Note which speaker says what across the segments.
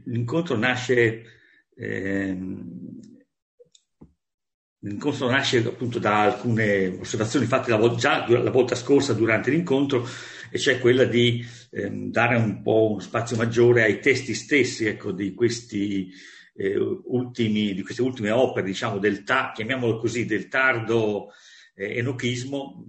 Speaker 1: l'incontro nasce appunto da alcune osservazioni fatte già la volta scorsa durante l'incontro, e cioè quella di dare un po' uno spazio maggiore ai testi stessi, ecco, di queste ultime opere, diciamo, chiamiamolo così, del tardo enochismo,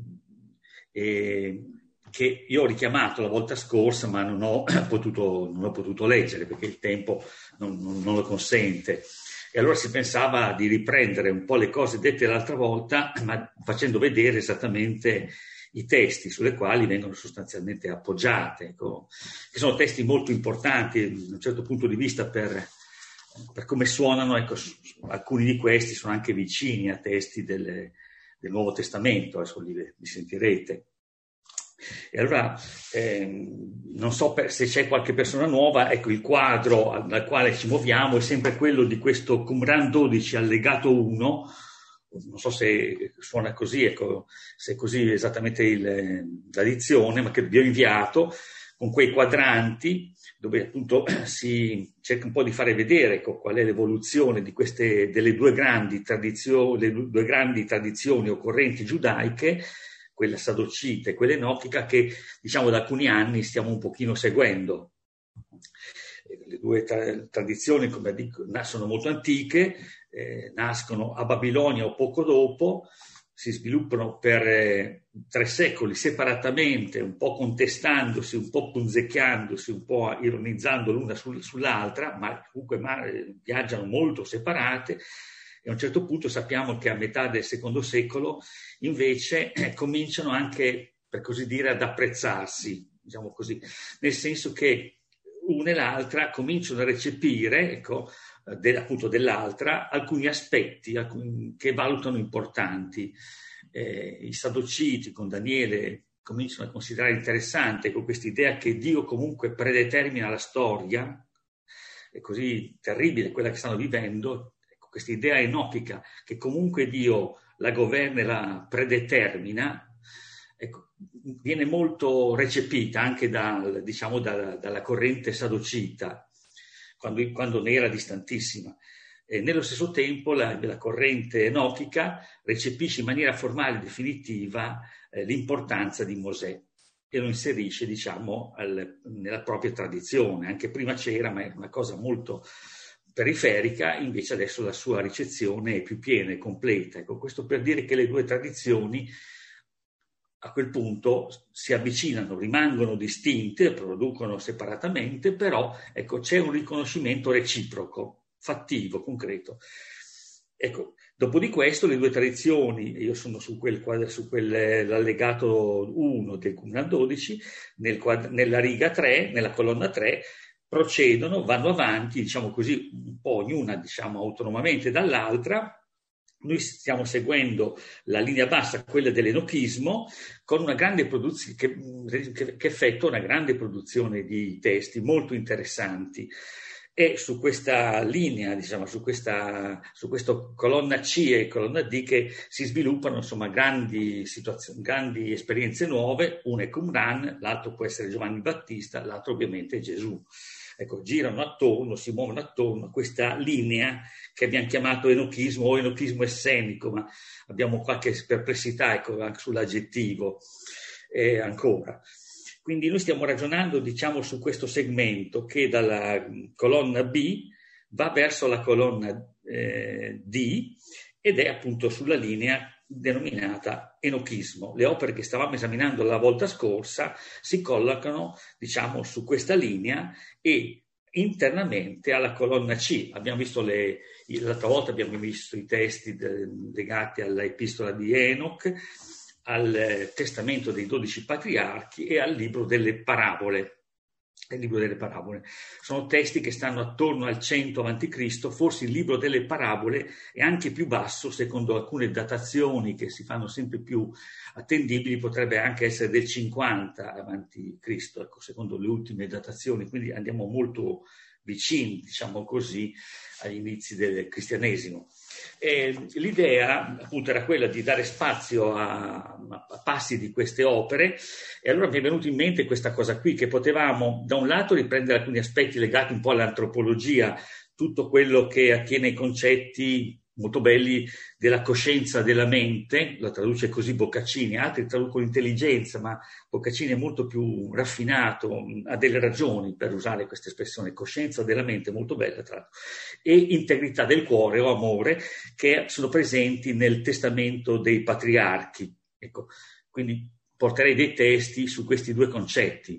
Speaker 1: che io ho richiamato la volta scorsa, ma non ho potuto leggere perché il tempo non lo consente. E allora si pensava di riprendere un po' le cose dette l'altra volta, ma facendo vedere esattamente i testi sulle quali vengono sostanzialmente appoggiate, ecco, che sono testi molto importanti da un certo punto di vista per come suonano. Ecco, alcuni di questi sono anche vicini a testi del Nuovo Testamento, adesso li sentirete. E allora non so se c'è qualche persona nuova, ecco, il quadro dal quale ci muoviamo è sempre quello di questo Qumran 12 allegato 1, non so se suona così, ecco, se è così esattamente la dizione, ma che vi ho inviato, con quei quadranti dove appunto si cerca un po' di fare vedere, ecco, qual è l'evoluzione di delle due grandi tradizioni o correnti giudaiche, quella sadocita e quella enochica, che diciamo da alcuni anni stiamo un pochino seguendo. Le due tradizioni, come dico, sono molto antiche, nascono a Babilonia o poco dopo, si sviluppano per 3 secoli separatamente, un po' contestandosi, un po' punzecchiandosi, un po' ironizzando l'una sull'altra, ma comunque viaggiano molto separate. E a un certo punto sappiamo che a metà del secondo secolo invece cominciano anche, per così dire, ad apprezzarsi, diciamo così, nel senso che una e l'altra cominciano a recepire, ecco, appunto dell'altra, alcuni aspetti che valutano importanti. I Sadduciti con Daniele cominciano a considerare interessante, con questa idea che Dio comunque predetermina la storia, è così terribile quella che stanno vivendo, questa idea enochica che comunque Dio la governa e la predetermina, ecco, viene molto recepita anche dalla corrente sadocita, quando ne era distantissima. E nello stesso tempo la corrente enochica recepisce in maniera formale e definitiva l'importanza di Mosè e lo inserisce, diciamo, nella propria tradizione. Anche prima c'era, ma è una cosa molto periferica, invece adesso la sua ricezione è più piena e completa. Ecco, questo per dire che le due tradizioni a quel punto si avvicinano, rimangono distinte, producono separatamente, però ecco, c'è un riconoscimento reciproco, fattivo, concreto. Ecco, dopo di questo le due tradizioni, io sono su quell'allegato 1 del Qumran 12, nella riga 3, nella colonna 3, procedono, vanno avanti, diciamo così, un po' ognuna, diciamo, autonomamente dall'altra. Noi stiamo seguendo la linea bassa, quella dell'enochismo, con una grande produzione che effettua una grande produzione di testi molto interessanti. E su questa linea, diciamo, su questa colonna C e colonna D, che si sviluppano, insomma, grandi esperienze nuove. Una è Qumran, l'altro può essere Giovanni Battista, l'altro ovviamente è Gesù. Ecco, si muovono attorno a questa linea che abbiamo chiamato enochismo o enochismo essenico, ma abbiamo qualche perplessità, ecco, anche sull'aggettivo ancora. Quindi noi stiamo ragionando, diciamo, su questo segmento che dalla colonna B va verso la colonna D ed è appunto sulla linea denominata enochismo. Le opere che stavamo esaminando la volta scorsa si collocano, diciamo, su questa linea e internamente alla colonna C. Abbiamo visto l'altra volta abbiamo visto i testi legati all'epistola di Enoch, al testamento dei 12 patriarchi e al libro delle parabole. Il libro delle parabole sono testi che stanno attorno al 100 a.C., forse il libro delle parabole è anche più basso, secondo alcune datazioni che si fanno sempre più attendibili, potrebbe anche essere del 50 a.C., ecco, secondo le ultime datazioni, quindi andiamo molto vicini, diciamo così, agli inizi del cristianesimo. E l'idea appunto era quella di dare spazio a passi di queste opere, e allora mi è venuto in mente questa cosa qui, che potevamo da un lato riprendere alcuni aspetti legati un po' all'antropologia, tutto quello che attiene ai concetti molto belli della coscienza della mente, la traduce così Boccaccini, altri traducono intelligenza, ma Boccaccini è molto più raffinato, ha delle ragioni per usare questa espressione, coscienza della mente, molto bella tra l'altro, e integrità del cuore o amore, che sono presenti nel testamento dei patriarchi. Ecco, quindi porterei dei testi su questi due concetti,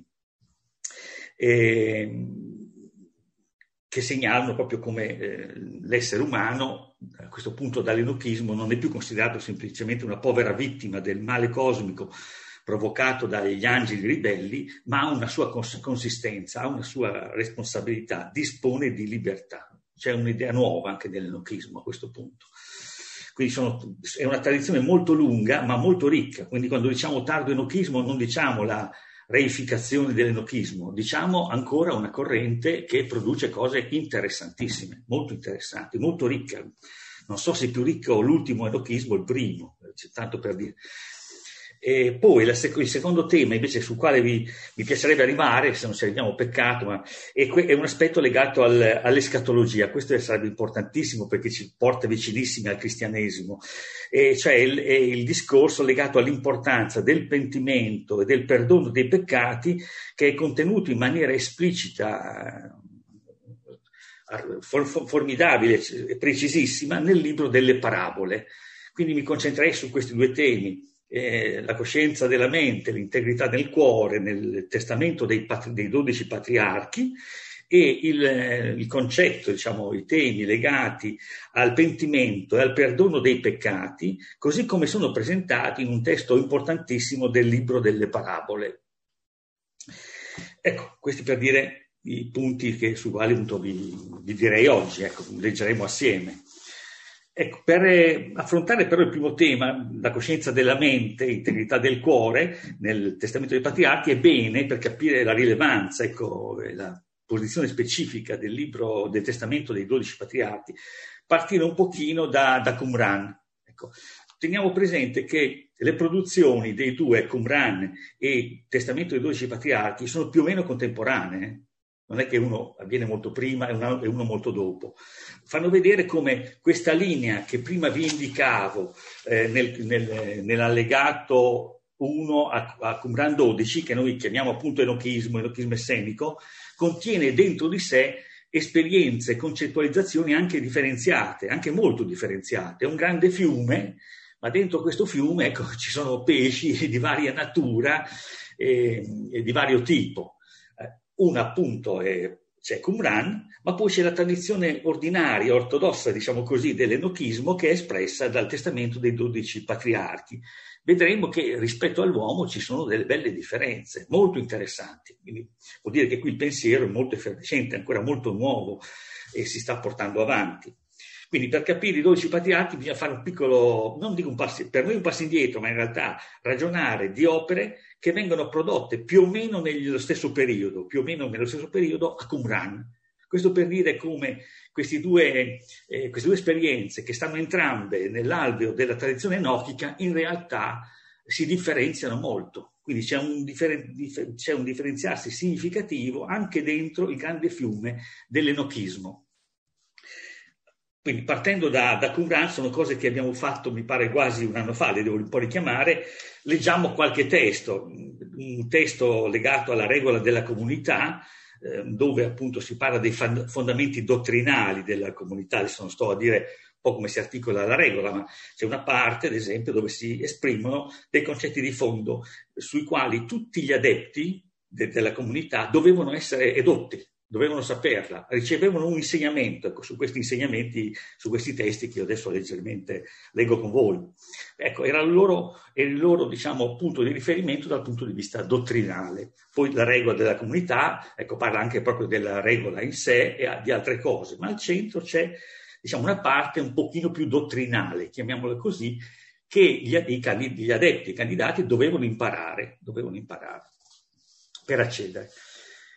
Speaker 1: che segnalano proprio come l'essere umano, a questo punto dall'enochismo, non è più considerato semplicemente una povera vittima del male cosmico provocato dagli angeli ribelli, ma ha una sua consistenza, ha una sua responsabilità, dispone di libertà. C'è un'idea nuova anche dell'enochismo a questo punto. Quindi è una tradizione molto lunga, ma molto ricca. Quindi quando diciamo tardo enochismo non diciamo la reificazione dell'enochismo, diciamo ancora una corrente che produce cose interessantissime, molto interessanti, molto ricca. Non so se è più ricco l'ultimo enochismo o il primo, c'è tanto per dire. E poi il secondo tema invece sul quale mi piacerebbe arrivare, se non ci arriviamo peccato, ma è un aspetto legato all'escatologia. Questo sarebbe importantissimo perché ci porta vicinissimi al cristianesimo, cioè il discorso legato all'importanza del pentimento e del perdono dei peccati, che è contenuto in maniera esplicita, formidabile e precisissima nel libro delle parabole. Quindi mi concentrerei su questi due temi. La coscienza della mente, l'integrità del cuore nel testamento dei 12 patriarchi, e il concetto, diciamo, i temi legati al pentimento e al perdono dei peccati, così come sono presentati in un testo importantissimo del libro delle parabole. Ecco, questi per dire i punti sui quali vi direi oggi, ecco, leggeremo assieme. Ecco, per affrontare però il primo tema, la coscienza della mente, integrità del cuore, nel testamento dei patriarchi, è bene, per capire la rilevanza, ecco, la posizione specifica del libro del testamento dei 12 patriarchi, partire un pochino da Qumran. Ecco, teniamo presente che le produzioni dei due, Qumran e testamento dei 12 patriarchi, sono più o meno contemporanee. Non è che uno avviene molto prima e uno molto dopo. Fanno vedere come questa linea che prima vi indicavo nell'allegato 1 a Qumran 12, che noi chiamiamo appunto enochismo essenico, contiene dentro di sé esperienze e concettualizzazioni anche differenziate, anche molto differenziate. È un grande fiume, ma dentro questo fiume, ecco, ci sono pesci di varia natura e di vario tipo. Una appunto c'è Qumran, ma poi c'è la tradizione ordinaria, ortodossa, diciamo così, dell'enochismo, che è espressa dal testamento dei 12 patriarchi. Vedremo che rispetto all'uomo ci sono delle belle differenze, molto interessanti. Quindi vuol dire che qui il pensiero è molto effervescente, ancora molto nuovo e si sta portando avanti. Quindi per capire i 12 patriarchi bisogna fare un piccolo, non dico un passo, per noi un passo indietro, ma in realtà ragionare di opere che vengono prodotte più o meno nello stesso periodo a Qumran. Questo per dire come queste due esperienze, che stanno entrambe nell'alveo della tradizione enochica, in realtà si differenziano molto. Quindi c'è un differenziarsi significativo anche dentro il grande fiume dell'enochismo. Quindi partendo da Qumran, sono cose che abbiamo fatto, mi pare, quasi un anno fa, le devo un po' richiamare. Leggiamo qualche testo, un testo legato alla regola della comunità, dove appunto si parla dei fondamenti dottrinali della comunità. Adesso non sto a dire un po' come si articola la regola, ma c'è una parte, ad esempio, dove si esprimono dei concetti di fondo sui quali tutti gli adepti della comunità dovevano essere edotti, dovevano saperla, ricevevano un insegnamento, ecco, su questi insegnamenti, su questi testi che io adesso leggermente leggo con voi. Ecco, era il loro diciamo, punto di riferimento dal punto di vista dottrinale. Poi la regola della comunità, ecco, parla anche proprio della regola in sé e di altre cose, ma al centro c'è, diciamo, una parte un pochino più dottrinale, chiamiamola così, che gli adepti, i candidati dovevano imparare per accedere.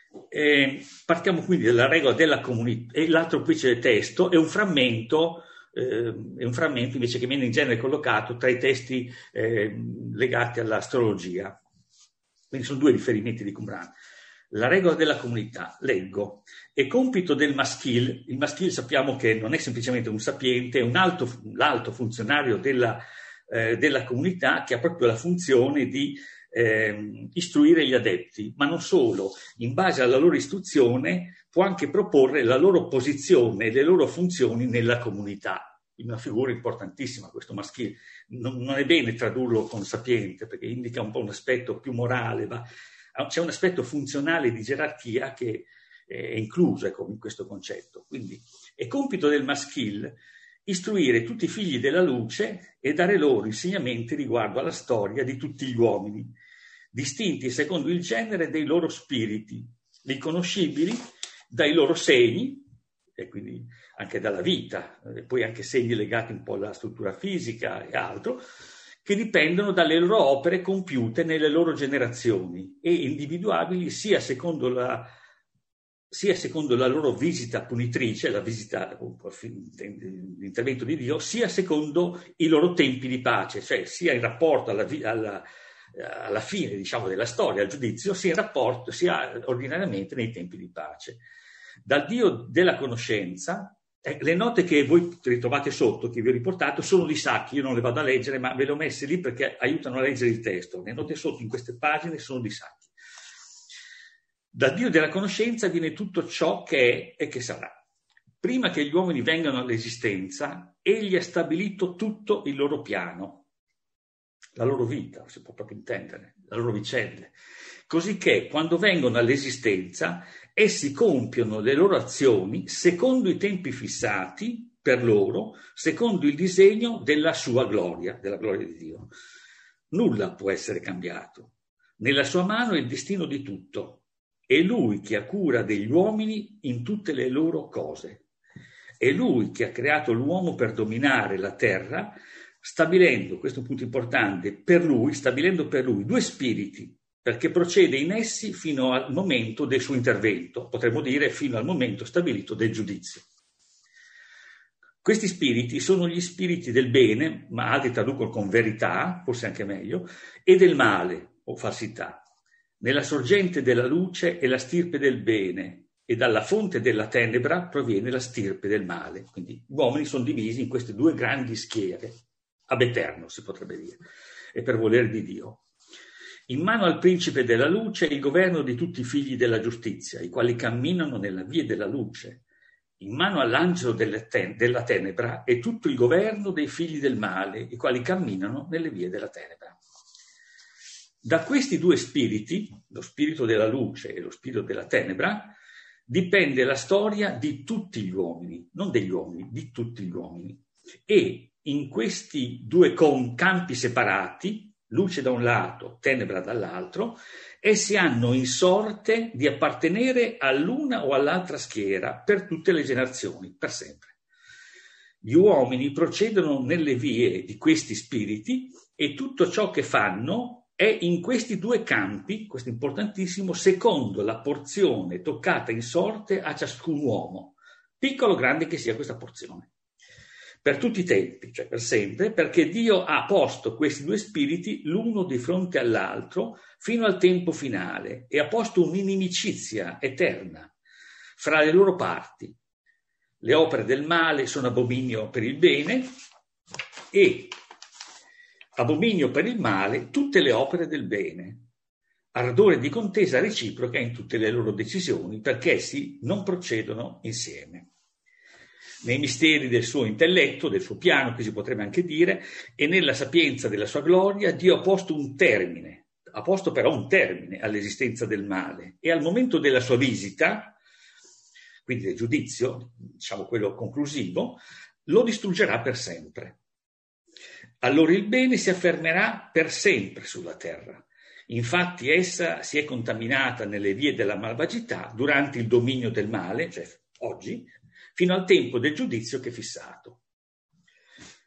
Speaker 1: Partiamo quindi dalla regola della comunità, e l'altro invece del testo è un frammento invece che viene in genere collocato tra i testi legati all'astrologia. Quindi sono due riferimenti di Qumran. La regola della comunità, leggo, è compito del maschile. Il maschile sappiamo che non è semplicemente un sapiente, è l'alto funzionario della comunità, che ha proprio la funzione di istruire gli adepti, ma non solo, in base alla loro istruzione può anche proporre la loro posizione e le loro funzioni nella comunità. Una figura importantissima questo maschile. Non è bene tradurlo con sapiente, perché indica un po' un aspetto più morale, ma c'è un aspetto funzionale di gerarchia che è incluso, ecco, in questo concetto. Quindi è compito del maschile istruire tutti i figli della luce e dare loro insegnamenti riguardo alla storia di tutti gli uomini, distinti secondo il genere dei loro spiriti, riconoscibili dai loro segni, e quindi anche dalla vita, e poi anche segni legati un po' alla struttura fisica e altro, che dipendono dalle loro opere compiute nelle loro generazioni e individuabili sia secondo la loro visita punitrice, la visita, l'intervento di Dio, sia secondo i loro tempi di pace, cioè sia in rapporto alla fine, diciamo, della storia, al giudizio, sia in rapporto, sia ordinariamente nei tempi di pace. Dal Dio della conoscenza, le note che voi ritrovate sotto, che vi ho riportato, sono di Sacchi, io non le vado a leggere, ma ve le ho messe lì perché aiutano a leggere il testo. Le note sotto in queste pagine sono di Sacchi. Dal Dio della conoscenza viene tutto ciò che è e che sarà. Prima che gli uomini vengano all'esistenza, egli ha stabilito tutto il loro piano, la loro vita, si può proprio intendere, la loro vicende, così che quando vengono all'esistenza essi compiono le loro azioni secondo i tempi fissati per loro, secondo il disegno della sua gloria, della gloria di Dio. Nulla può essere cambiato. Nella sua mano è il destino di tutto. È Lui che ha cura degli uomini in tutte le loro cose. È Lui che ha creato l'uomo per dominare la terra, stabilendo, questo è un punto importante, stabilendo per lui due spiriti, perché procede in essi fino al momento del suo intervento, potremmo dire fino al momento stabilito del giudizio. Questi spiriti sono gli spiriti del bene, ma altri traducono con verità, forse anche meglio, e del male o falsità. Nella sorgente della luce è la stirpe del bene e dalla fonte della tenebra proviene la stirpe del male. Quindi gli uomini sono divisi in queste due grandi schiere, ab eterno si potrebbe dire, e per volere di Dio. In mano al principe della luce è il governo di tutti i figli della giustizia, i quali camminano nella via della luce. In mano all'angelo della tenebra è tutto il governo dei figli del male, i quali camminano nelle vie della tenebra. Da questi due spiriti, lo spirito della luce e lo spirito della tenebra, dipende la storia di tutti gli uomini, non degli uomini, di tutti gli uomini. E in questi due campi separati, luce da un lato, tenebra dall'altro, essi hanno in sorte di appartenere all'una o all'altra schiera per tutte le generazioni, per sempre. Gli uomini procedono nelle vie di questi spiriti e tutto ciò che fanno è in questi due campi, questo è importantissimo, secondo la porzione toccata in sorte a ciascun uomo, piccolo o grande che sia questa porzione. Per tutti i tempi, cioè per sempre, perché Dio ha posto questi due spiriti l'uno di fronte all'altro fino al tempo finale e ha posto un'inimicizia eterna fra le loro parti. Le opere del male sono abominio per il bene e abominio per il male tutte le opere del bene. Ardore di contesa reciproca in tutte le loro decisioni, perché essi non procedono insieme. Nei misteri del suo intelletto, del suo piano, che si potrebbe anche dire, e nella sapienza della sua gloria, Dio ha posto però un termine all'esistenza del male, e al momento della sua visita, quindi del giudizio, diciamo quello conclusivo, lo distruggerà per sempre. Allora il bene si affermerà per sempre sulla terra. Infatti essa si è contaminata nelle vie della malvagità durante il dominio del male, cioè oggi, fino al tempo del giudizio che è fissato.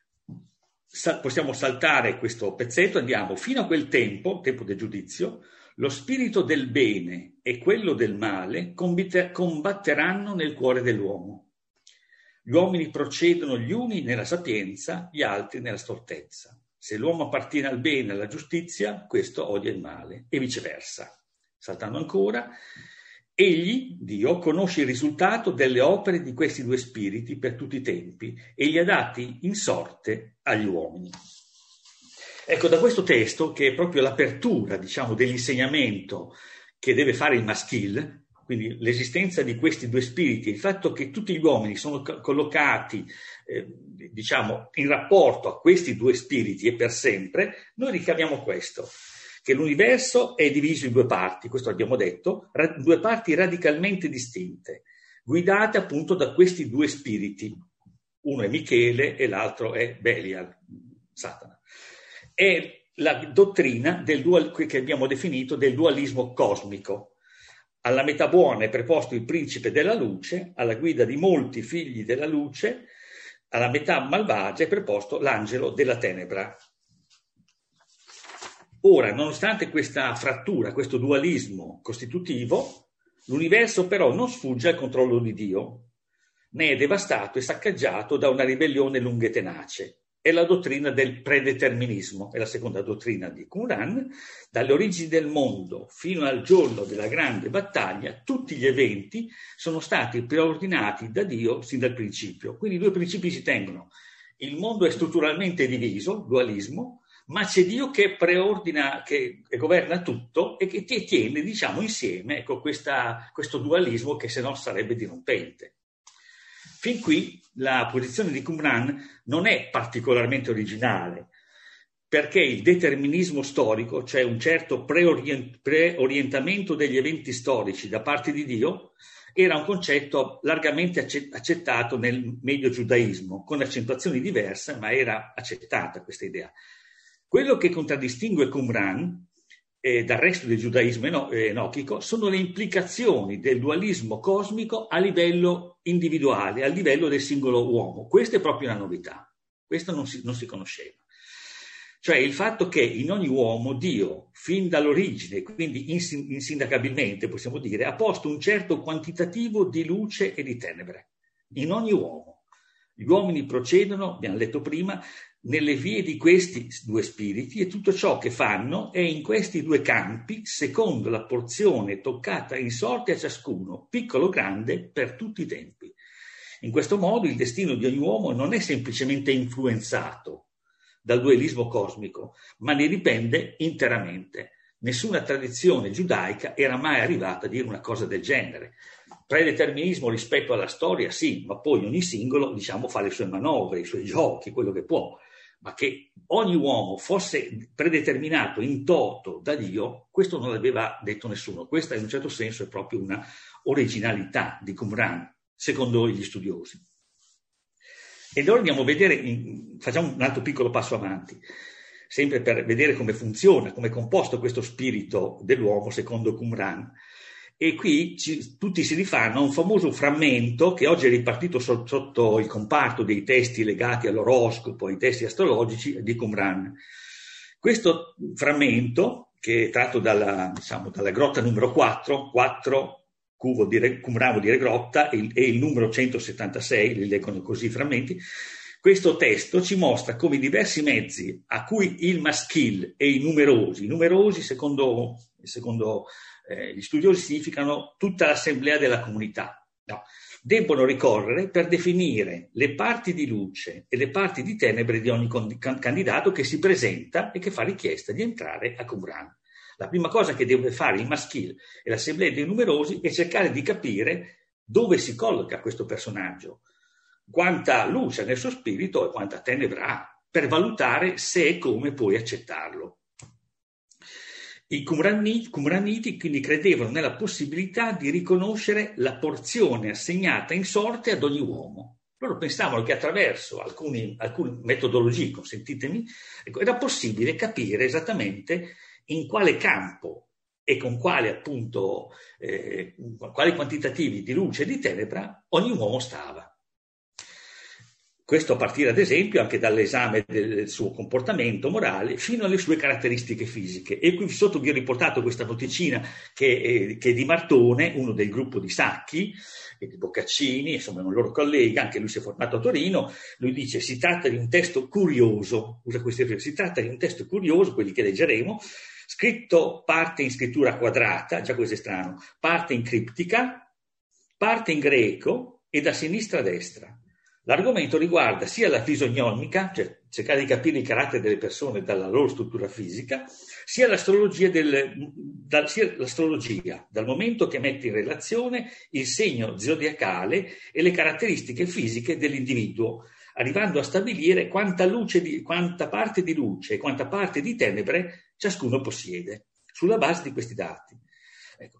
Speaker 1: Possiamo saltare questo pezzetto, andiamo fino a quel tempo del giudizio, lo spirito del bene e quello del male combatteranno nel cuore dell'uomo. Gli uomini procedono gli uni nella sapienza, gli altri nella stoltezza. Se l'uomo appartiene al bene e alla giustizia, questo odia il male, e viceversa. Saltando ancora, egli, Dio, conosce il risultato delle opere di questi due spiriti per tutti i tempi e li ha dati in sorte agli uomini. Ecco, da questo testo, che è proprio l'apertura, diciamo, dell'insegnamento che deve fare il maschile, quindi l'esistenza di questi due spiriti, il fatto che tutti gli uomini sono collocati, diciamo, in rapporto a questi due spiriti e per sempre, noi ricaviamo questo, che l'universo è diviso in due parti, questo abbiamo detto, due parti radicalmente distinte, guidate appunto da questi due spiriti. Uno è Michele e l'altro è Belial, Satana. È la dottrina che abbiamo definito del dualismo cosmico. Alla metà buona è preposto il principe della luce, alla guida di molti figli della luce, alla metà malvagia è preposto l'angelo della tenebra. Ora, nonostante questa frattura, questo dualismo costitutivo, l'universo però non sfugge al controllo di Dio, ne è devastato e saccheggiato da una ribellione lunga e tenace. È la dottrina del predeterminismo, è la seconda dottrina di Qumran. Dalle origini del mondo fino al giorno della grande battaglia, tutti gli eventi sono stati preordinati da Dio sin dal principio. Quindi i due principi si tengono. Il mondo è strutturalmente diviso, dualismo, ma c'è Dio che preordina, che governa tutto e che tiene, diciamo, insieme, ecco, questo dualismo che se no sarebbe dirompente. Fin qui la posizione di Qumran non è particolarmente originale, perché il determinismo storico, cioè un certo preorientamento degli eventi storici da parte di Dio, era un concetto largamente accettato nel medio giudaismo, con accentuazioni diverse, ma era accettata questa idea. Quello che contraddistingue Qumran dal resto del giudaismo enochico sono le implicazioni del dualismo cosmico a livello individuale, a livello del singolo uomo. Questa è proprio una novità, questo non si conosceva. Cioè il fatto che in ogni uomo Dio, fin dall'origine, quindi insindacabilmente possiamo dire, ha posto un certo quantitativo di luce e di tenebre, in ogni uomo. Gli uomini procedono, abbiamo letto prima, nelle vie di questi due spiriti e tutto ciò che fanno è in questi due campi secondo la porzione toccata in sorte a ciascuno, piccolo o grande, per tutti i tempi. In questo modo il destino di ogni uomo non è semplicemente influenzato dal dualismo cosmico, ma ne dipende interamente. Nessuna tradizione giudaica era mai arrivata a dire una cosa del genere. Predeterminismo rispetto alla storia, sì, ma poi ogni singolo, diciamo, fa le sue manovre, i suoi giochi, quello che può. Ma che ogni uomo fosse predeterminato in toto da Dio, questo non l'aveva detto nessuno. Questa in un certo senso è proprio una originalità di Qumran, secondo gli studiosi. Ed ora andiamo a vedere, facciamo un altro piccolo passo avanti, sempre per vedere come funziona, come è composto questo spirito dell'uomo secondo Qumran. E qui tutti si rifanno a un famoso frammento che oggi è ripartito sotto il comparto dei testi legati all'oroscopo, ai testi astrologici di Qumran. Questo frammento, che è tratto dalla grotta numero 4 Qumran vuol dire grotta, e il numero 176, li leggono così i frammenti, questo testo ci mostra come i diversi mezzi a cui il maschile e i numerosi secondo gli studiosi significano tutta l'assemblea della comunità, debbono ricorrere per definire le parti di luce e le parti di tenebre di ogni candidato che si presenta e che fa richiesta di entrare a Qumran. La prima cosa che deve fare il maschile e l'assemblea dei numerosi è cercare di capire dove si colloca questo personaggio, quanta luce nel suo spirito e quanta tenebra ha, per valutare se e come puoi accettarlo. I Qumraniti quindi credevano nella possibilità di riconoscere la porzione assegnata in sorte ad ogni uomo. Loro pensavano che attraverso alcune metodologie, consentitemi, era possibile capire esattamente in quale campo e con quali appunto quali quantitativi di luce e di tenebra ogni uomo stava. Questo a partire, ad esempio, anche dall'esame del suo comportamento morale fino alle sue caratteristiche fisiche. E qui sotto vi ho riportato questa noticina che è di Martone, uno del gruppo di Sacchi e di Boccaccini, insomma un loro collega, anche lui si è formato a Torino. Lui dice: si tratta di un testo curioso, usa queste frasi, si tratta di un testo curioso, quelli che leggeremo, scritto parte in scrittura quadrata, già questo è strano, parte in criptica, parte in greco e da sinistra a destra. L'argomento riguarda sia la fisognomica, cioè cercare di capire i caratteri delle persone dalla loro struttura fisica, sia l'astrologia, dal momento che mette in relazione il segno zodiacale e le caratteristiche fisiche dell'individuo, arrivando a stabilire quanta parte di luce e quanta parte di tenebre ciascuno possiede, sulla base di questi dati. Ecco.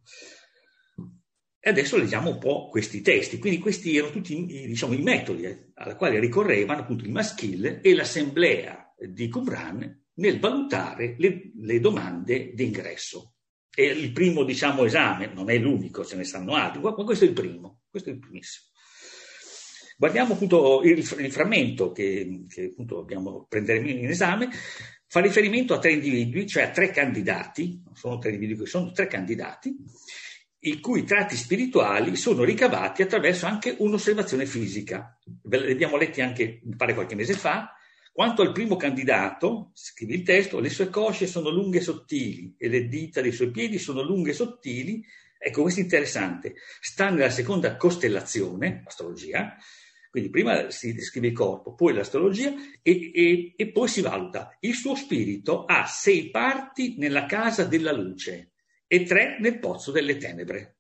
Speaker 1: E adesso leggiamo un po' questi testi. Quindi questi erano tutti i metodi alla quale ricorrevano appunto il Maschil e l'assemblea di Qumran nel valutare le domande di ingresso. E il primo esame, non è l'unico, ce ne saranno altri, ma questo è il primo, questo è il primissimo. Guardiamo appunto il frammento che appunto prenderemo in esame. Fa riferimento a 3 individui, cioè a 3 candidati, non sono 3 individui, sono 3 candidati, i cui tratti spirituali sono ricavati attraverso anche un'osservazione fisica. Ve li abbiamo letti anche, mi pare, qualche mese fa. Quanto al primo candidato, scrive il testo, le sue cosce sono lunghe e sottili e le dita dei suoi piedi sono lunghe e sottili. Ecco, questo è interessante. Sta nella seconda costellazione, astrologia, quindi prima si descrive il corpo, poi l'astrologia e poi si valuta. Il suo spirito ha 6 parti nella casa della luce e 3 nel pozzo delle tenebre.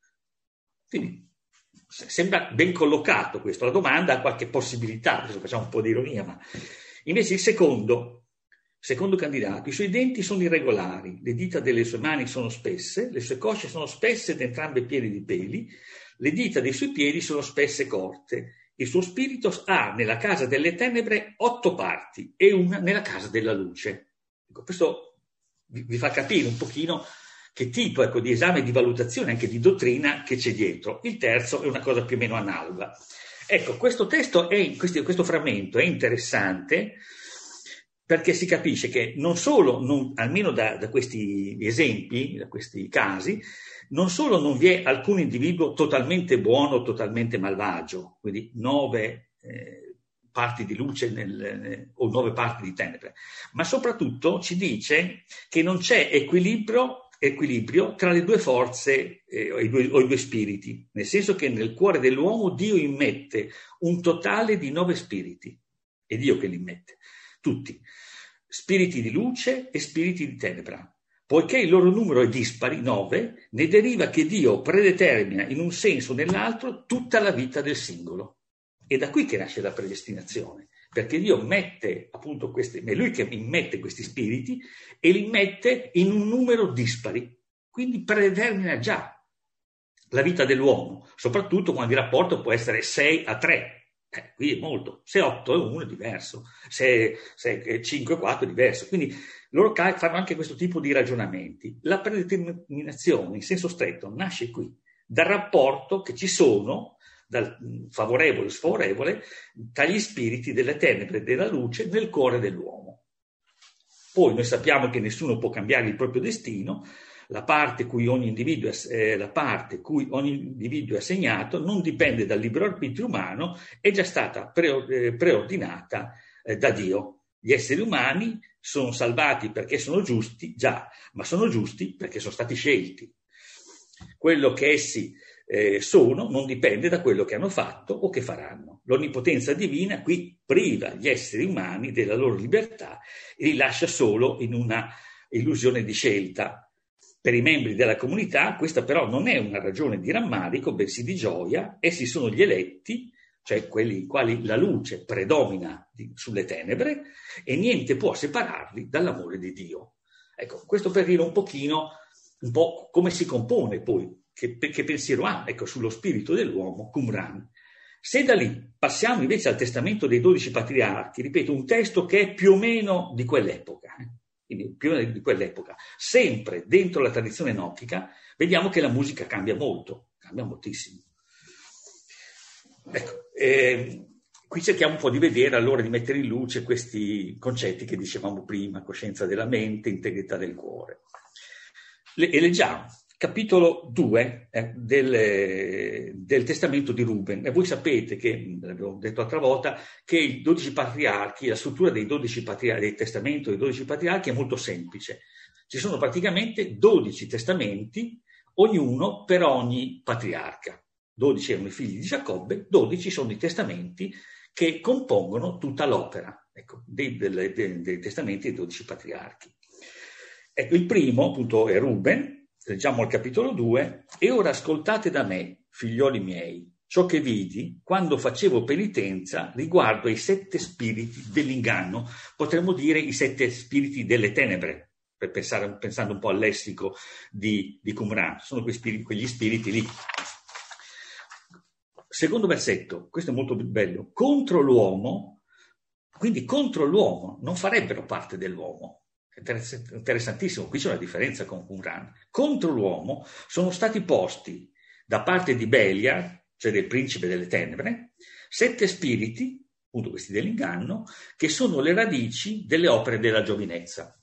Speaker 1: Quindi sembra ben collocato questo. La domanda ha qualche possibilità, adesso facciamo un po' di ironia, ma invece il secondo candidato, i suoi denti sono irregolari, le dita delle sue mani sono spesse, le sue cosce sono spesse ed entrambe piene di peli, le dita dei suoi piedi sono spesse e corte. Il suo spirito ha nella casa delle tenebre 8 parti e una nella casa della luce. Ecco, questo vi fa capire un pochino che tipo di esame, di valutazione, anche di dottrina che c'è dietro. Il terzo è una cosa più o meno analoga. Ecco, questo testo questo frammento è interessante perché si capisce che non solo, almeno da questi esempi, da questi casi, non solo non vi è alcun individuo totalmente buono o totalmente malvagio, quindi 9 parti di luce o 9 parti di tenebre, ma soprattutto ci dice che non c'è equilibrio tra le 2 forze o i due spiriti, nel senso che nel cuore dell'uomo Dio immette un totale di 9 spiriti, è Dio che li immette, tutti, spiriti di luce e spiriti di tenebra. Poiché il loro numero è dispari, 9, ne deriva che Dio predetermina in un senso o nell'altro tutta la vita del singolo. È da qui che nasce la predestinazione, perché Dio mette appunto è Lui che immette questi spiriti e li mette in un numero dispari, quindi predetermina già la vita dell'uomo, soprattutto quando il rapporto può essere 6-3. Qui è molto, se 8 è 1 è diverso, se 5 è 4 è diverso, quindi loro fanno anche questo tipo di ragionamenti. La predeterminazione in senso stretto nasce qui, dal rapporto che ci sono, dal favorevole e sfavorevole, tra gli spiriti delle tenebre e della luce nel cuore dell'uomo. Poi noi sappiamo che nessuno può cambiare il proprio destino, la parte cui ogni individuo è assegnato non dipende dal libero arbitrio umano, è già stata preordinata da Dio. Gli esseri umani sono salvati perché sono giusti, già, ma sono giusti perché sono stati scelti. Quello che essi sono non dipende da quello che hanno fatto o che faranno. L'onnipotenza divina qui priva gli esseri umani della loro libertà e li lascia solo in una illusione di scelta. Per i membri della comunità questa però non è una ragione di rammarico, bensì di gioia. Essi sono gli eletti, cioè quelli quali la luce predomina sulle tenebre e niente può separarli dall'amore di Dio. Ecco, questo per dire un po' come si compone poi, che pensiero ha, sullo spirito dell'uomo Qumran. Se da lì passiamo invece al testamento dei 12 patriarchi, ripeto, un testo che è più o meno di quell'epoca, quindi più o meno di quell'epoca, sempre dentro la tradizione enochica, vediamo che la musica cambia molto, cambia moltissimo. Ecco, qui cerchiamo un po' di vedere, allora, di mettere in luce questi concetti che dicevamo prima: coscienza della mente, integrità del cuore. E leggiamo capitolo 2 del testamento di Ruben. E voi sapete che, l'avevo detto l'altra volta, che i 12 patriarchi, la struttura dei 12 patriarchi, del testamento dei 12 patriarchi è molto semplice. Ci sono praticamente 12 testamenti, ognuno per ogni patriarca. 12 erano i figli di Giacobbe, 12 sono i testamenti che compongono tutta l'opera, ecco, dei testamenti dei 12 patriarchi. Ecco, il primo appunto è Ruben, leggiamo al capitolo 2: e ora ascoltate da me, figlioli miei, ciò che vidi quando facevo penitenza riguardo ai 7 spiriti dell'inganno, potremmo dire i 7 spiriti delle tenebre, per pensando un po' al lessico di Qumran, sono quegli spiriti lì. Secondo versetto, questo è molto bello: contro l'uomo, quindi contro l'uomo, non farebbero parte dell'uomo. Interessantissimo, qui c'è una differenza con Qumran. Contro l'uomo sono stati posti da parte di Beliar, cioè del principe delle tenebre, 7 spiriti, appunto questi dell'inganno, che sono le radici delle opere della giovinezza.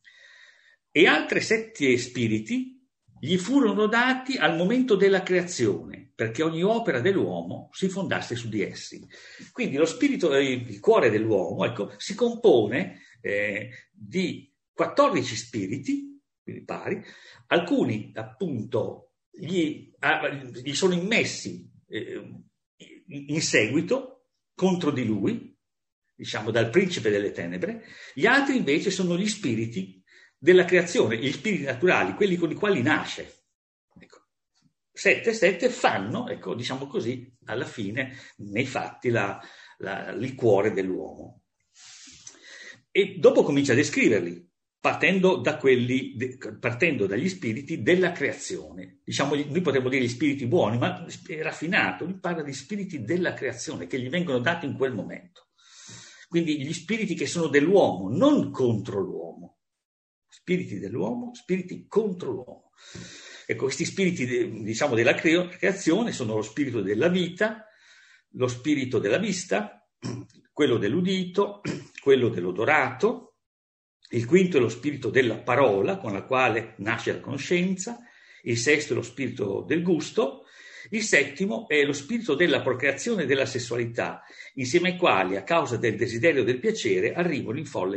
Speaker 1: E altri 7 spiriti gli furono dati al momento della creazione, perché ogni opera dell'uomo si fondasse su di essi. Quindi lo spirito, il cuore dell'uomo, ecco, si compone di 14 spiriti, quindi pari, alcuni appunto gli sono immessi in seguito contro di lui, diciamo dal principe delle tenebre, gli altri invece sono gli spiriti della creazione, gli spiriti naturali, quelli con i quali nasce. Ecco, 7 fanno, ecco, diciamo così, alla fine, nei fatti, il cuore dell'uomo. E dopo comincia a descriverli, partendo dagli spiriti della creazione. Diciamo, noi potremmo dire gli spiriti buoni, ma è raffinato, lui parla di spiriti della creazione, che gli vengono dati in quel momento. Quindi gli spiriti che sono dell'uomo, non contro l'uomo. Spiriti dell'uomo, spiriti contro l'uomo. Ecco, questi spiriti, diciamo, della creazione sono lo spirito della vita, lo spirito della vista, quello dell'udito, quello dell'odorato. Il quinto è lo spirito della parola, con la quale nasce la conoscenza. Il sesto è lo spirito del gusto. Il settimo è lo spirito della procreazione e della sessualità, insieme ai quali, a causa del desiderio del piacere, arrivano in folle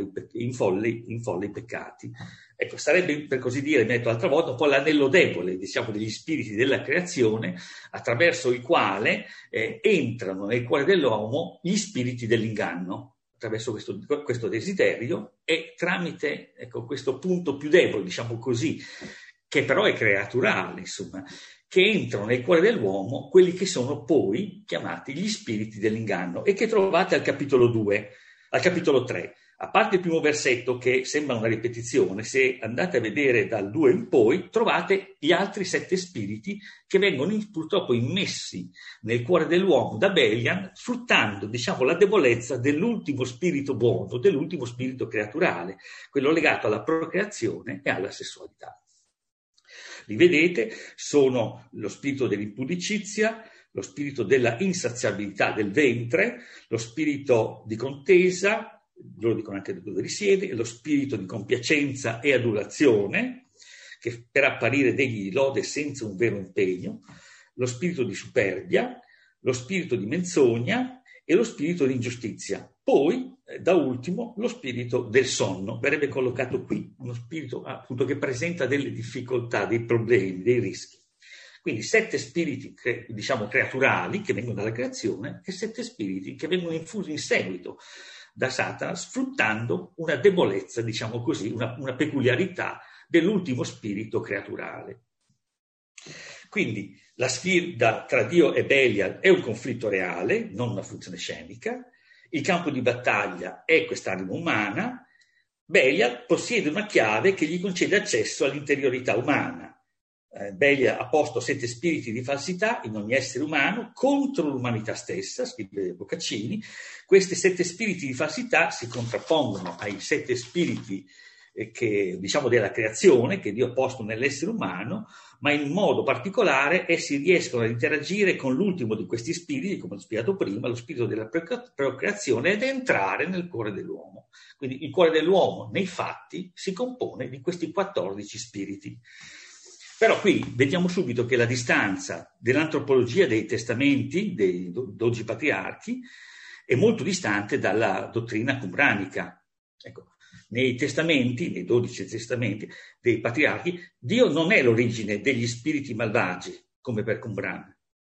Speaker 1: i peccati. Ecco, sarebbe, per così dire, mi ho detto l'altra volta, un po' l'anello debole, diciamo, degli spiriti della creazione, attraverso il quale entrano nel cuore dell'uomo gli spiriti dell'inganno, attraverso questo desiderio, e tramite, ecco, questo punto più debole, diciamo così, che però è creaturale, insomma, che entrano nel cuore dell'uomo quelli che sono poi chiamati gli spiriti dell'inganno, e che trovate al capitolo 2, al capitolo 3. A parte il primo versetto, che sembra una ripetizione, se andate a vedere dal 2 in poi, trovate gli altri 7 spiriti che vengono purtroppo immessi nel cuore dell'uomo da Beliar, sfruttando, diciamo, la debolezza dell'ultimo spirito buono, dell'ultimo spirito creaturale, quello legato alla procreazione e alla sessualità. Li vedete, sono lo spirito dell'impudicizia, lo spirito della insaziabilità del ventre, lo spirito di contesa, loro dicono anche dove risiede, lo spirito di compiacenza e adulazione, che per apparire degni di lode senza un vero impegno, lo spirito di superbia, lo spirito di menzogna e lo spirito di ingiustizia. Poi, da ultimo, lo spirito del sonno, verrebbe collocato qui, uno spirito appunto che presenta delle difficoltà, dei problemi, dei rischi. Quindi 7 spiriti, diciamo, creaturali che vengono dalla creazione e 7 spiriti che vengono infusi in seguito da Satana, sfruttando una debolezza, diciamo così, una peculiarità dell'ultimo spirito creaturale. Quindi la sfida tra Dio e Belial è un conflitto reale, non una funzione scenica. Il campo di battaglia è quest'anima umana. Belial possiede una chiave che gli concede accesso all'interiorità umana. Belial ha posto 7 spiriti di falsità in ogni essere umano contro l'umanità stessa, scrive Boccaccini. Questi 7 spiriti di falsità si contrappongono ai 7 spiriti diciamo della creazione che Dio ha posto nell'essere umano, ma in modo particolare essi riescono ad interagire con l'ultimo di questi spiriti, come ho spiegato prima, lo spirito della procreazione, ed entrare nel cuore dell'uomo. Quindi il cuore dell'uomo nei fatti si compone di questi 14 spiriti. Però qui vediamo subito che la distanza dell'antropologia dei testamenti, dei 12 patriarchi, è molto distante dalla dottrina qumranica. Ecco, nei testamenti, nei 12 testamenti dei patriarchi, Dio non è l'origine degli spiriti malvagi, come per Qumran.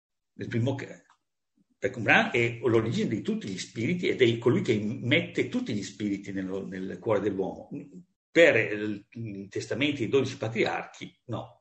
Speaker 1: Per Qumran è l'origine di tutti gli spiriti ed è colui che mette tutti gli spiriti nel cuore dell'uomo. Per i testamenti dei 12 patriarchi, no.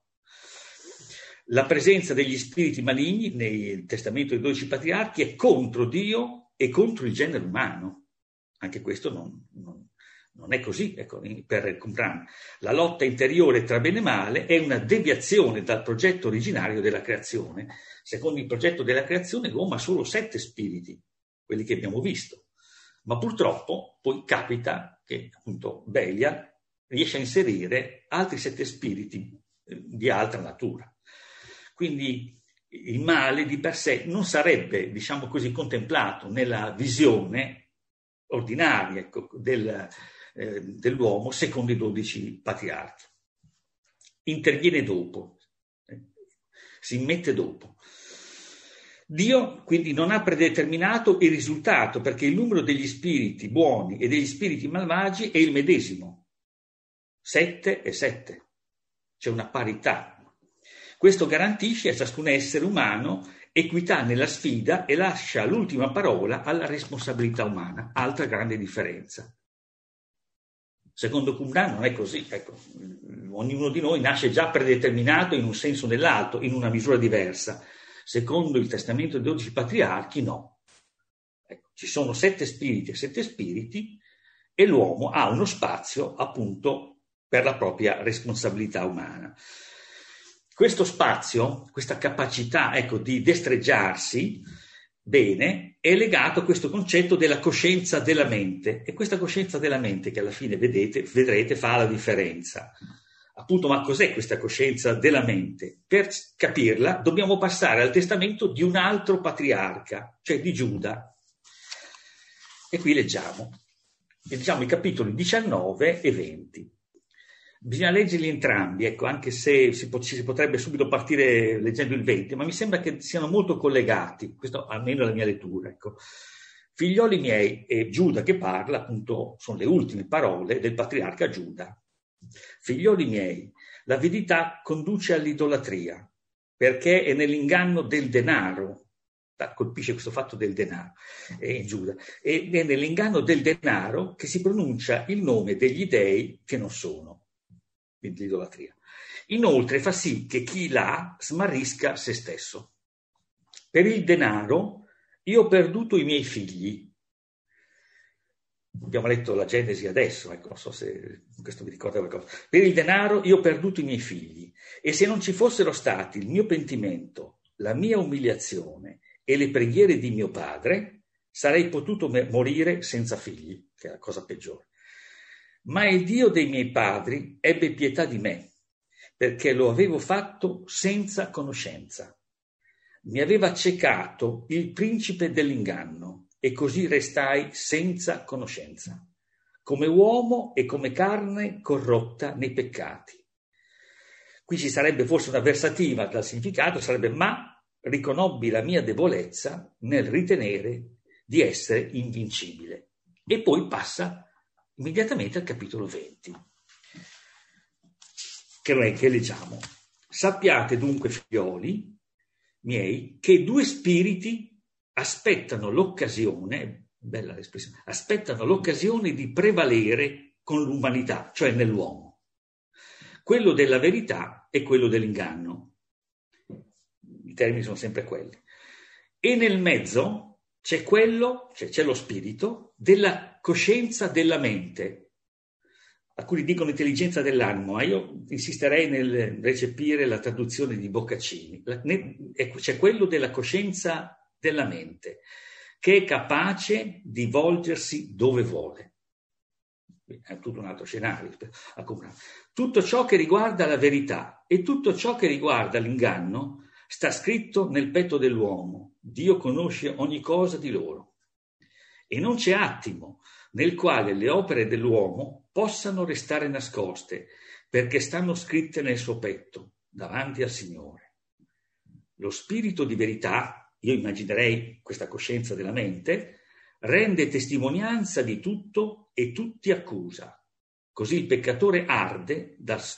Speaker 1: La presenza degli spiriti maligni nel testamento dei 12 patriarchi è contro Dio e contro il genere umano. Anche questo non è così, ecco, per Qumran. La lotta interiore tra bene e male è una deviazione dal progetto originario della creazione. Secondo il progetto della creazione l'uomo ha solo 7 spiriti, quelli che abbiamo visto. Ma purtroppo poi capita che appunto Belial riesce a inserire altri 7 spiriti di altra natura. Quindi il male di per sé non sarebbe, diciamo così, contemplato nella visione ordinaria, ecco, dell'uomo secondo i 12 patriarchi. Interviene dopo, si immette dopo. Dio quindi non ha predeterminato il risultato, perché il numero degli spiriti buoni e degli spiriti malvagi è il medesimo, 7 e 7, c'è una parità. Questo garantisce a ciascun essere umano equità nella sfida e lascia l'ultima parola alla responsabilità umana, altra grande differenza. Secondo Qumran non è così, ecco, ognuno di noi nasce già predeterminato in un senso o nell'altro, in una misura diversa. Secondo il testamento dei 12 patriarchi no. Ecco, ci sono 7 spiriti e 7 spiriti e l'uomo ha uno spazio appunto per la propria responsabilità umana. Questo spazio, questa capacità, ecco, di destreggiarsi bene, è legato a questo concetto della coscienza della mente. E questa coscienza della mente che alla fine vedrete fa la differenza. Appunto, ma cos'è questa coscienza della mente? Per capirla dobbiamo passare al testamento di un altro patriarca, cioè di Giuda. E qui leggiamo i capitoli 19 e 20. Bisogna leggerli entrambi, ecco, anche se si potrebbe subito partire leggendo il 20, ma mi sembra che siano molto collegati, questo almeno è la mia lettura. Ecco. Figlioli miei, e Giuda che parla, appunto, sono le ultime parole del patriarca Giuda. Figlioli miei, l'avidità conduce all'idolatria, perché è nell'inganno del denaro, colpisce questo fatto del denaro in Giuda, e è nell'inganno del denaro che si pronuncia il nome degli dei che non sono. L'idolatria. Inoltre fa sì che chi l'ha smarrisca se stesso. Per il denaro io ho perduto i miei figli. Abbiamo letto la Genesi adesso, ecco, non so se questo vi ricorda qualcosa. Per il denaro io ho perduto i miei figli, e se non ci fossero stati il mio pentimento, la mia umiliazione e le preghiere di mio padre, sarei potuto morire senza figli, che è la cosa peggiore. Ma il Dio dei miei padri ebbe pietà di me, perché lo avevo fatto senza conoscenza. Mi aveva accecato il principe dell'inganno, e così restai senza conoscenza, come uomo e come carne corrotta nei peccati. Qui ci sarebbe forse una versativa dal significato, sarebbe: ma riconobbi la mia debolezza nel ritenere di essere invincibile. E poi passa immediatamente al capitolo 20, che leggiamo. Sappiate dunque, figlioli miei, che 2 spiriti aspettano l'occasione, bella l'espressione, aspettano l'occasione di prevalere con l'umanità, cioè nell'uomo. Quello della verità e quello dell'inganno. I termini sono sempre quelli. E nel mezzo c'è lo spirito della coscienza della mente. Alcuni dicono intelligenza dell'animo, ma io insisterei nel recepire la traduzione di Boccaccini. C'è quello della coscienza della mente, che è capace di volgersi dove vuole. è tutto un altro scenario. Tutto ciò che riguarda la verità e tutto ciò che riguarda l'inganno sta scritto nel petto dell'uomo. Dio conosce ogni cosa di loro. E non c'è attimo nel quale le opere dell'uomo possano restare nascoste, perché stanno scritte nel suo petto, davanti al Signore. Lo spirito di verità, io immaginerei questa coscienza della mente, rende testimonianza di tutto e tutti accusa. Così il peccatore arde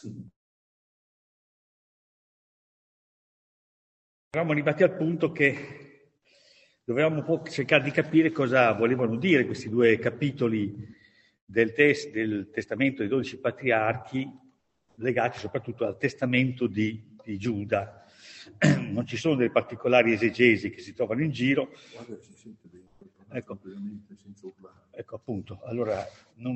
Speaker 2: Eravamo arrivati al punto che dovevamo un po' cercare di capire cosa volevano dire questi due capitoli del testamento dei 12 patriarchi, legati soprattutto al testamento di Giuda. Non ci sono delle particolari esegesi che si trovano in giro.
Speaker 3: Guarda, si sente bene,
Speaker 2: ecco,
Speaker 3: senza urlare.
Speaker 2: Ecco, appunto, allora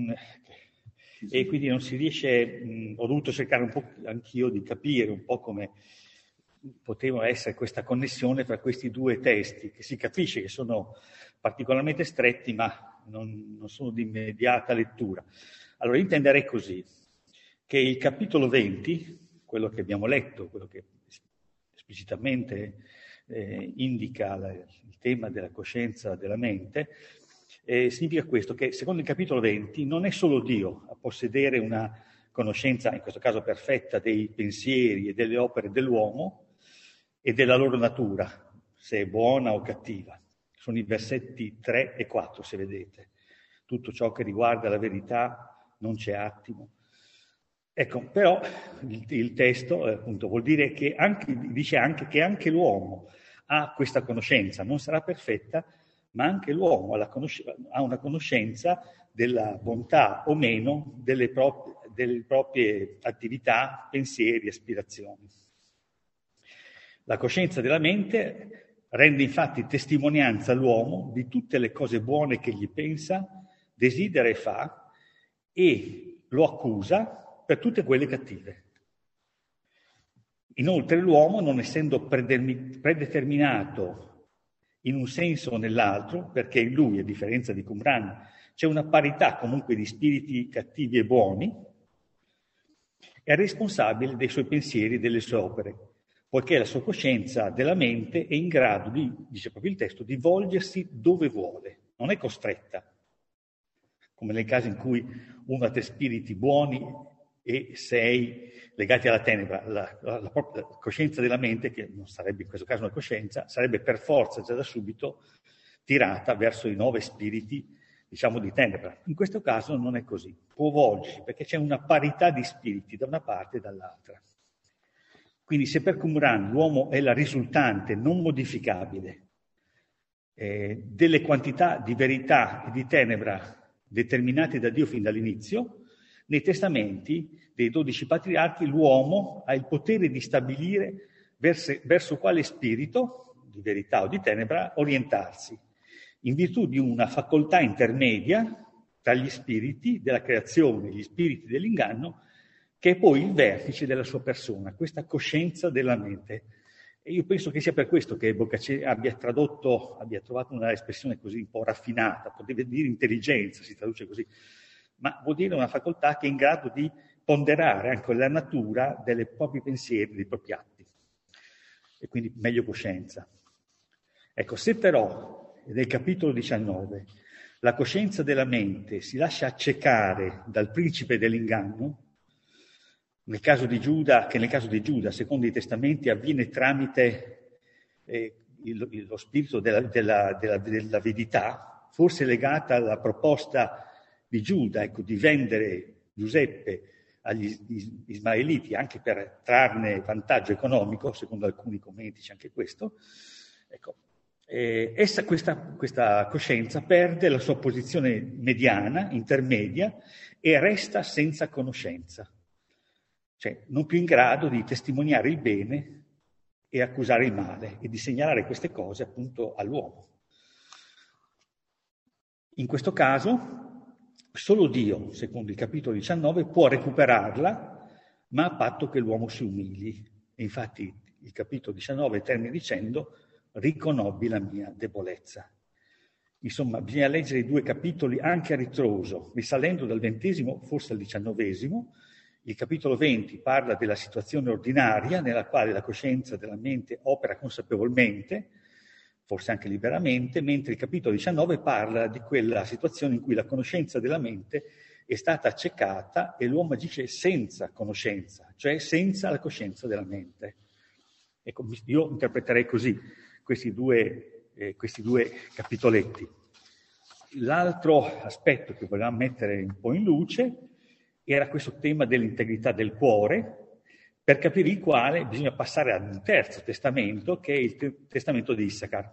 Speaker 2: e quindi non si riesce, ho dovuto cercare un po' anch'io di capire un po' come poteva essere questa connessione tra questi due testi, che si capisce che sono particolarmente stretti, ma non sono di immediata lettura. Allora, intenderei così, che il capitolo 20, quello che abbiamo letto, quello che esplicitamente indica il tema della coscienza della mente, significa questo, che secondo il capitolo 20 non è solo Dio a possedere una conoscenza, in questo caso perfetta, dei pensieri e delle opere dell'uomo e della loro natura, se è buona o cattiva. Sono i versetti 3 e 4, se vedete. Tutto ciò che riguarda la verità non c'è attimo. Ecco, però il testo appunto vuol dire che dice anche che anche l'uomo ha questa conoscenza, non sarà perfetta, ma anche l'uomo ha una conoscenza della bontà o meno delle proprie attività, pensieri, aspirazioni. La coscienza della mente rende infatti testimonianza all'uomo di tutte le cose buone che egli pensa, desidera e fa, e lo accusa per tutte quelle cattive. Inoltre l'uomo, non essendo predeterminato in un senso o nell'altro, perché in lui, a differenza di Qumran, c'è una parità comunque di spiriti cattivi e buoni, è responsabile dei suoi pensieri e delle sue opere, poiché la sua coscienza della mente è in grado di, dice proprio il testo, di volgersi dove vuole, non è costretta, come nel caso in cui uno ha tre spiriti buoni e 6 legati alla tenebra. La coscienza della mente, che non sarebbe in questo caso una coscienza, sarebbe per forza già da subito tirata verso i 9 spiriti, diciamo, di tenebra. In questo caso non è così, può volgersi perché c'è una parità di spiriti da una parte e dall'altra. Quindi se per Qumran l'uomo è la risultante non modificabile delle quantità di verità e di tenebra determinate da Dio fin dall'inizio, nei testamenti dei 12 patriarchi l'uomo ha il potere di stabilire verso quale spirito, di verità o di tenebra, orientarsi, in virtù di una facoltà intermedia tra gli spiriti della creazione e gli spiriti dell'inganno, che è poi il vertice della sua persona, questa coscienza della mente. E io penso che sia per questo che Boccace abbia trovato una espressione così un po' raffinata, potrebbe dire intelligenza, si traduce così, ma vuol dire una facoltà che è in grado di ponderare anche la natura dei propri pensieri, dei propri atti, e quindi meglio coscienza. Ecco, se però, nel capitolo 19, la coscienza della mente si lascia accecare dal principe dell'inganno, nel caso di Giuda, secondo i testamenti, avviene tramite lo spirito della verità, forse legata alla proposta di Giuda, ecco, di vendere Giuseppe agli ismaeliti anche per trarne vantaggio economico, secondo alcuni commenti c'è anche questo. Ecco, questa coscienza perde la sua posizione mediana, intermedia, e resta senza conoscenza. Cioè non più in grado di testimoniare il bene e accusare il male e di segnalare queste cose appunto all'uomo. In questo caso solo Dio, secondo il capitolo 19, può recuperarla, ma a patto che l'uomo si umili. E infatti il capitolo 19 termina dicendo: riconobbi la mia debolezza. Insomma, bisogna leggere i 2 capitoli anche a ritroso, risalendo dal 20° forse al 19°. Il capitolo 20 parla della situazione ordinaria nella quale la coscienza della mente opera consapevolmente, forse anche liberamente, mentre il capitolo 19 parla di quella situazione in cui la conoscenza della mente è stata accecata e l'uomo agisce senza conoscenza, cioè senza la coscienza della mente. Ecco, io interpreterei così questi due capitoletti. L'altro aspetto che volevamo mettere un po' in luce era questo tema dell'integrità del cuore, per capire il quale bisogna passare ad un terzo testamento, che è il testamento di Issachar.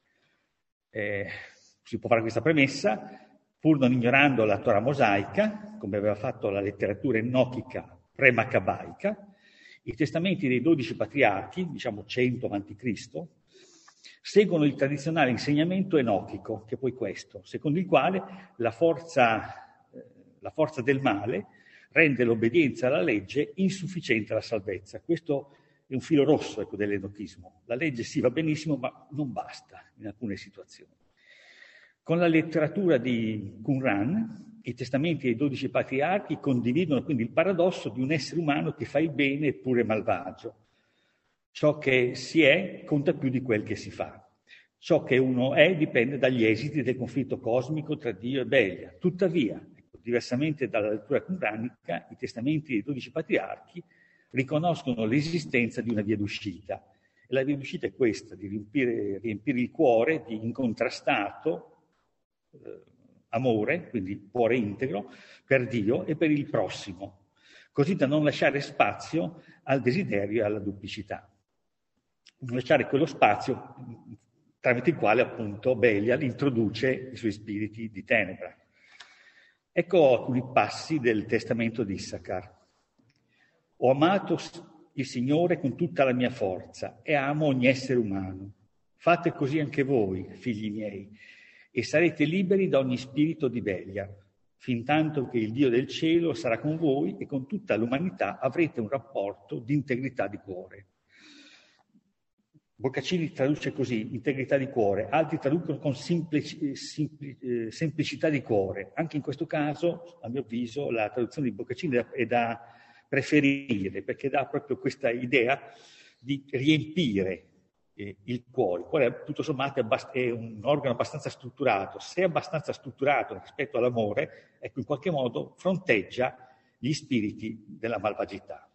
Speaker 2: Si può fare questa premessa, pur non ignorando la Torah mosaica, come aveva fatto la letteratura enochica pre-macabaica, i testamenti dei 12 patriarchi, diciamo 100 a.C., seguono il tradizionale insegnamento enochico, che è poi questo, secondo il quale la forza del male rende l'obbedienza alla legge insufficiente alla salvezza. Questo è un filo rosso, ecco, dell'enochismo. La legge sì va benissimo, ma non basta in alcune situazioni. Con la letteratura di Qumran, i testamenti dei 12 patriarchi condividono quindi il paradosso di un essere umano che fa il bene eppure malvagio. Ciò che si è conta più di quel che si fa. Ciò che uno è dipende dagli esiti del conflitto cosmico tra Dio e Belia. Tuttavia, diversamente dalla lettura qumranica, i testamenti dei 12 patriarchi riconoscono l'esistenza di una via d'uscita. E la via d'uscita è questa, di riempire il cuore di incontrastato amore, quindi cuore integro, per Dio e per il prossimo, così da non lasciare spazio al desiderio e alla duplicità. Non lasciare quello spazio tramite il quale appunto Belial introduce i suoi spiriti di tenebra. Ecco alcuni passi del testamento di Issachar. Ho amato il Signore con tutta la mia forza e amo ogni essere umano. Fate così anche voi, figli miei, e sarete liberi da ogni spirito di Belial, fin tanto che il Dio del cielo sarà con voi e con tutta l'umanità avrete un rapporto di integrità di cuore. Boccaccini traduce così, integrità di cuore, altri traducono con semplicità di cuore. Anche in questo caso, a mio avviso, la traduzione di Boccaccini è da preferire, perché dà proprio questa idea di riempire il cuore. Il cuore, tutto sommato, è un organo abbastanza strutturato. Se è abbastanza strutturato rispetto all'amore, ecco, in qualche modo fronteggia gli spiriti della malvagità.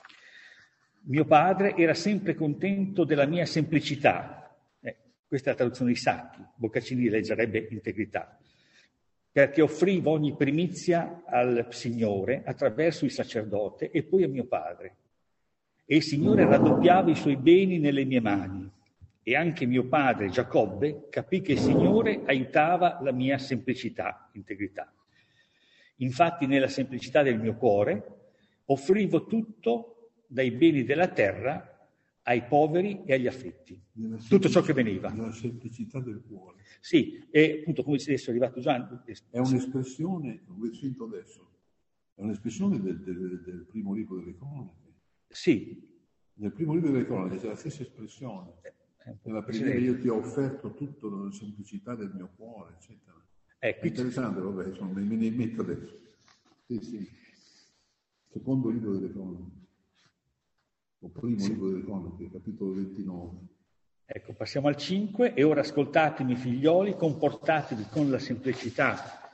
Speaker 2: Mio padre era sempre contento della mia semplicità. Questa è la traduzione di Sacchi. Boccaccini leggerebbe integrità. Perché offrivo ogni primizia al Signore attraverso il sacerdote e poi a mio padre. E il Signore raddoppiava i suoi beni nelle mie mani. E anche mio padre Giacobbe capì che il Signore aiutava la mia semplicità, integrità. Infatti nella semplicità del mio cuore offrivo tutto dai beni della terra ai poveri e agli afflitti. Tutto ciò che veniva.
Speaker 3: La semplicità del cuore.
Speaker 2: Sì, e appunto come adesso è arrivato Giovanni.
Speaker 3: È un'espressione, come sento adesso, è un'espressione del primo libro delle cronache.
Speaker 2: Sì.
Speaker 3: Nel primo libro delle cronache c'è la stessa espressione. Nella preghiera io ti ho offerto tutta la semplicità del mio cuore, eccetera. È interessante, vabbè, insomma, me ne metto adesso. Sì. Secondo libro delle cronache. O primo libro delle cronache, capitolo 29.
Speaker 2: Ecco, passiamo al 5. E ora ascoltatemi, figlioli, comportatevi con la semplicità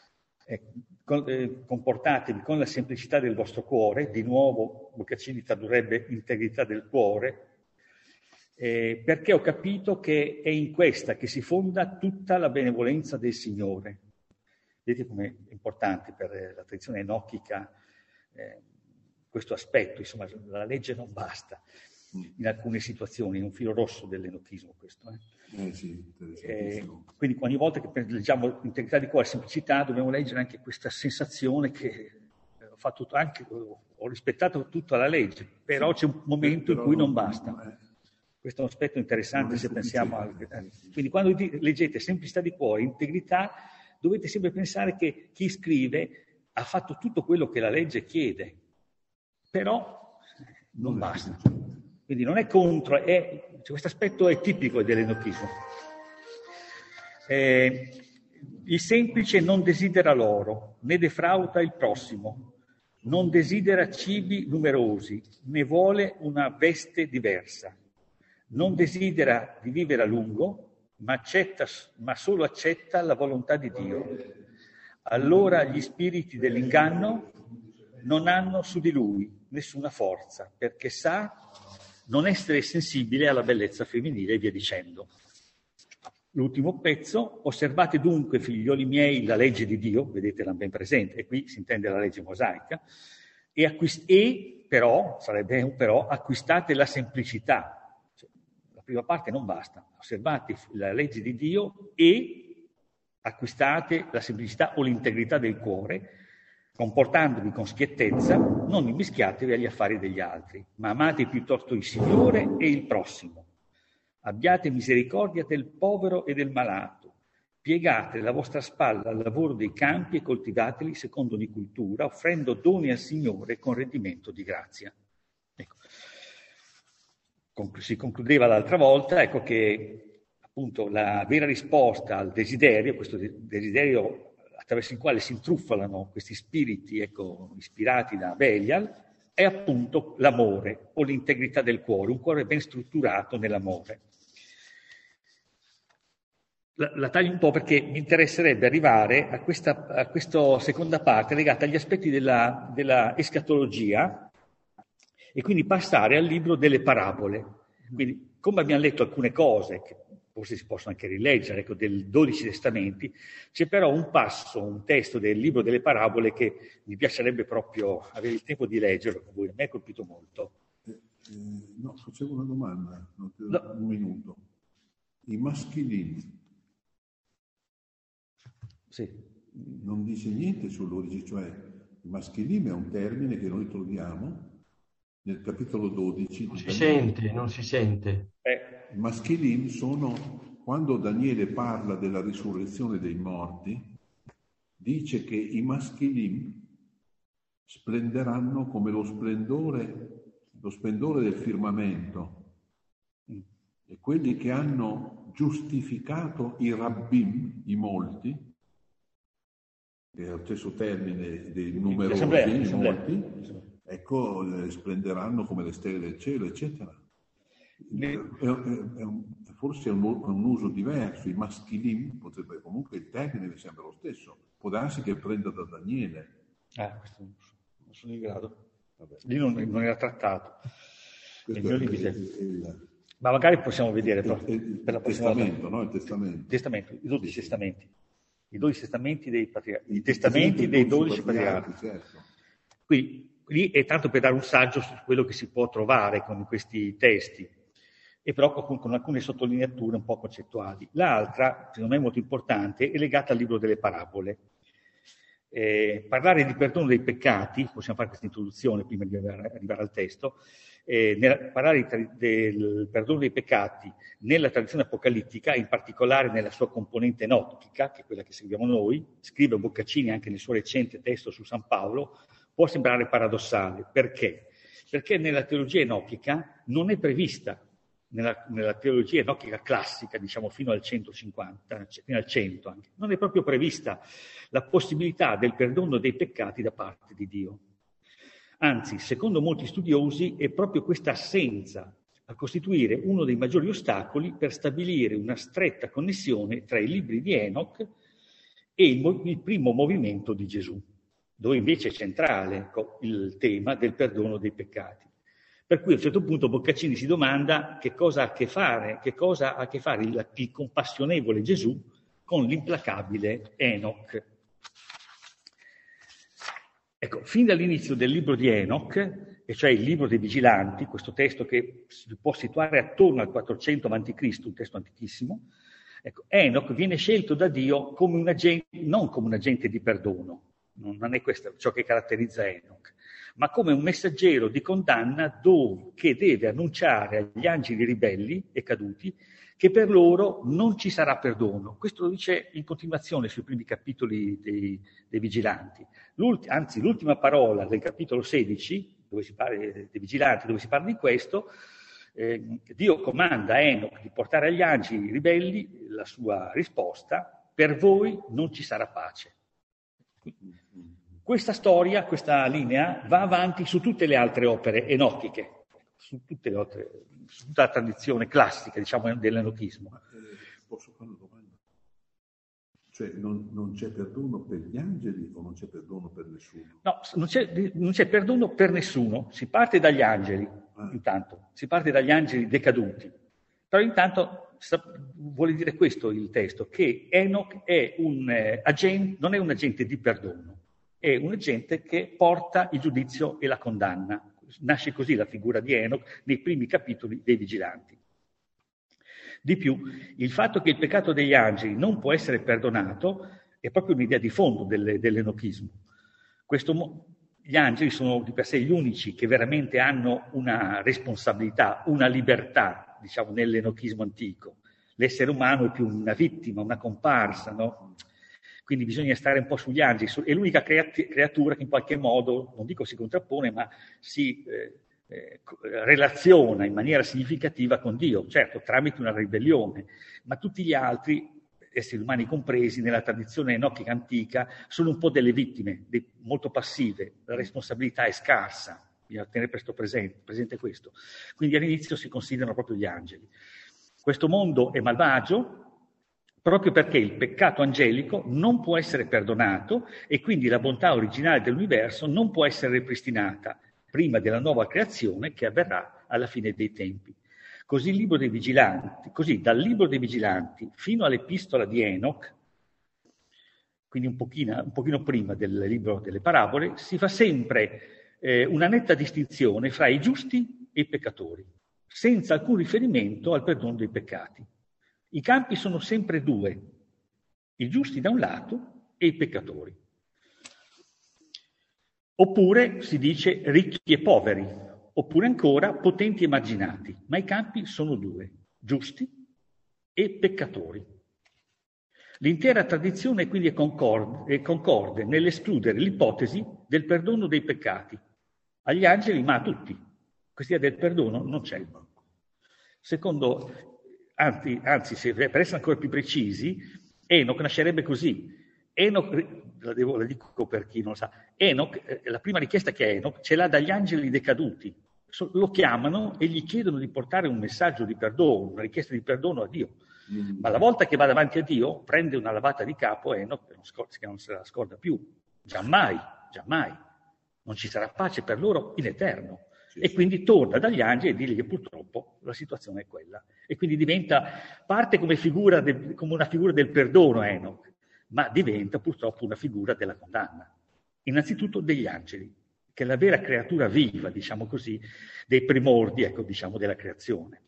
Speaker 2: del vostro cuore. Di nuovo, Boccaccini tradurrebbe integrità del cuore, perché ho capito che è in questa che si fonda tutta la benevolenza del Signore. Vedete com'è importante per la tradizione enochica questo aspetto, insomma, la legge non basta in alcune situazioni, è un filo rosso dell'enochismo questo.
Speaker 3: Sì,
Speaker 2: quindi ogni volta che leggiamo integrità di cuore e semplicità dobbiamo leggere anche questa sensazione che ho rispettato tutta la legge, però c'è un momento in cui non basta. Questo è un aspetto interessante se pensiamo quindi quando leggete semplicità di cuore, integrità, dovete sempre pensare che chi scrive ha fatto tutto quello che la legge chiede, però non basta. Quindi non è contro, questo aspetto è tipico dell'enochismo. Il semplice non desidera l'oro, né defrauda il prossimo, non desidera cibi numerosi, né vuole una veste diversa, non desidera di vivere a lungo, ma solo accetta la volontà di Dio. Allora gli spiriti dell'inganno non hanno su di lui nessuna forza, perché sa non essere sensibile alla bellezza femminile e via dicendo. L'ultimo pezzo: osservate dunque, figlioli miei, la legge di Dio, vedetela ben presente, e qui si intende la legge mosaica, sarebbe un però, acquistate la semplicità. Cioè, la prima parte non basta, osservate la legge di Dio e acquistate la semplicità o l'integrità del cuore, comportandovi con schiettezza, non immischiatevi agli affari degli altri, ma amate piuttosto il Signore e il prossimo. Abbiate misericordia del povero e del malato, piegate la vostra spalla al lavoro dei campi e coltivateli secondo ogni cultura, offrendo doni al Signore con rendimento di grazia. Ecco. Si concludeva l'altra volta, ecco, che appunto la vera risposta al desiderio, questo desiderio attraverso il quale si intrufolano questi spiriti, ecco, ispirati da Belial, è appunto l'amore o l'integrità del cuore, un cuore ben strutturato nell'amore. La taglio un po' perché mi interesserebbe arrivare a questa seconda parte legata agli aspetti della escatologia e quindi passare al libro delle parabole. Quindi, come abbiamo letto alcune cose, che forse si possono anche rileggere, ecco, del 12 Testamenti, c'è però un testo del libro delle parabole che mi piacerebbe proprio avere il tempo di leggerlo, che a me ha colpito molto.
Speaker 3: No, facevo una domanda, un minuto. I maschilini.
Speaker 2: Sì.
Speaker 3: Non dice niente sull'origine, cioè il maschilim è un termine che noi troviamo nel capitolo 12.
Speaker 4: Non si sente.
Speaker 3: I maschilim sono, quando Daniele parla della risurrezione dei morti, dice che i maschilim splenderanno come lo splendore del firmamento, e quelli che hanno giustificato i rabbim, i molti, che è lo stesso termine dei numerosi, i molti, ecco, splenderanno come le stelle del cielo, eccetera. Forse è un uso diverso. I maschilim potrebbe, comunque il termine mi sembra lo stesso, può darsi che prenda da Daniele.
Speaker 2: Questo non sono in grado. Vabbè. Lì non era trattato. Ma magari possiamo vedere per la prossima volta.
Speaker 3: No? Il testamento.
Speaker 2: I 12 testamenti. I 12 testamenti dei patriarchi. I testamenti dei 12 patriarchi.
Speaker 3: Certo.
Speaker 2: Qui è tanto per dare un saggio su quello che si può trovare con questi testi, e però con alcune sottolineature un po' concettuali. L'altra, secondo me molto importante, è legata al libro delle parabole. Parlare di perdono dei peccati, possiamo fare questa introduzione prima di arrivare al testo, parlare del perdono dei peccati nella tradizione apocalittica, in particolare nella sua componente enochica, che è quella che seguiamo noi, scrive Boccaccini anche nel suo recente testo su San Paolo, può sembrare paradossale. Perché? Perché nella teologia enochica non è prevista, nella teologia enochica classica, diciamo fino al 150, fino al 100 anche, non è proprio prevista la possibilità del perdono dei peccati da parte di Dio. Anzi, secondo molti studiosi, è proprio questa assenza a costituire uno dei maggiori ostacoli per stabilire una stretta connessione tra i libri di Enoch e il primo movimento di Gesù, dove invece è centrale il tema del perdono dei peccati. Per cui a un certo punto Boccaccini si domanda che cosa ha a che fare il compassionevole Gesù con l'implacabile Enoch. Ecco, fin dall'inizio del libro di Enoch, e cioè il libro dei vigilanti, questo testo che si può situare attorno al 400 a.C., un testo antichissimo, ecco, Enoch viene scelto da Dio come non come un agente di perdono, non è questo ciò che caratterizza Enoch, ma come un messaggero di condanna che deve annunciare agli angeli ribelli e caduti che per loro non ci sarà perdono. Questo lo dice in continuazione sui primi capitoli dei vigilanti. L'ultima parola del capitolo 16, dove si parla dei vigilanti, dove si parla di questo, Dio comanda a Enoch di portare agli angeli ribelli la sua risposta, per voi non ci sarà pace. Questa storia, questa linea, va avanti su tutte le altre opere enochiche, su tutta la tradizione classica, diciamo, dell'enochismo.
Speaker 3: Posso fare una domanda? Cioè non c'è perdono per gli angeli o non c'è perdono per nessuno?
Speaker 2: No, non c'è perdono per nessuno. Si parte dagli angeli, intanto. Si parte dagli angeli decaduti. Però intanto vuole dire questo il testo, che Enoch è non è un agente di perdono, è un agente che porta il giudizio e la condanna. Nasce così la figura di Enoch nei primi capitoli dei Vigilanti. Di più, il fatto che il peccato degli angeli non può essere perdonato è proprio un'idea di fondo dell'enochismo. Gli angeli sono di per sé gli unici che veramente hanno una responsabilità, una libertà, diciamo, nell'enochismo antico. L'essere umano è più una vittima, una comparsa, no? Quindi bisogna stare un po' sugli angeli. È l'unica creatura che in qualche modo, non dico si contrappone, ma si relaziona in maniera significativa con Dio, certo tramite una ribellione, ma tutti gli altri, esseri umani compresi, nella tradizione enochica antica, sono un po' delle vittime, molto passive, la responsabilità è scarsa, bisogna tenere presente questo. Quindi all'inizio si considerano proprio gli angeli. Questo mondo è malvagio proprio perché il peccato angelico non può essere perdonato e quindi la bontà originale dell'universo non può essere ripristinata prima della nuova creazione che avverrà alla fine dei tempi. Così dal libro dei Vigilanti fino all'epistola di Enoch, quindi un pochino prima del libro delle parabole, si fa sempre una netta distinzione fra i giusti e i peccatori, senza alcun riferimento al perdono dei peccati. I campi sono sempre due, i giusti da un lato e i peccatori. Oppure si dice ricchi e poveri, oppure ancora potenti e marginati, ma i campi sono due, giusti e peccatori. L'intera tradizione quindi è concorde nell'escludere l'ipotesi del perdono dei peccati agli angeli, ma a tutti. Questa idea del perdono non c'è. Anzi, per essere ancora più precisi, Enoch nascerebbe così. Enoch, la dico per chi non lo sa, Enoch, la prima richiesta che ha Enoch ce l'ha dagli angeli decaduti. Lo chiamano e gli chiedono di portare un messaggio di perdono, una richiesta di perdono a Dio. Ma la volta che va davanti a Dio, prende una lavata di capo Enoch, che non se la scorda più. Giammai. Non ci sarà pace per loro in eterno. E quindi torna dagli angeli e dirgli che purtroppo la situazione è quella. E quindi parte come una figura del perdono Enoch, ma diventa purtroppo una figura della condanna. Innanzitutto degli angeli, che è la vera creatura viva, diciamo così, dei primordi, ecco, diciamo, della creazione.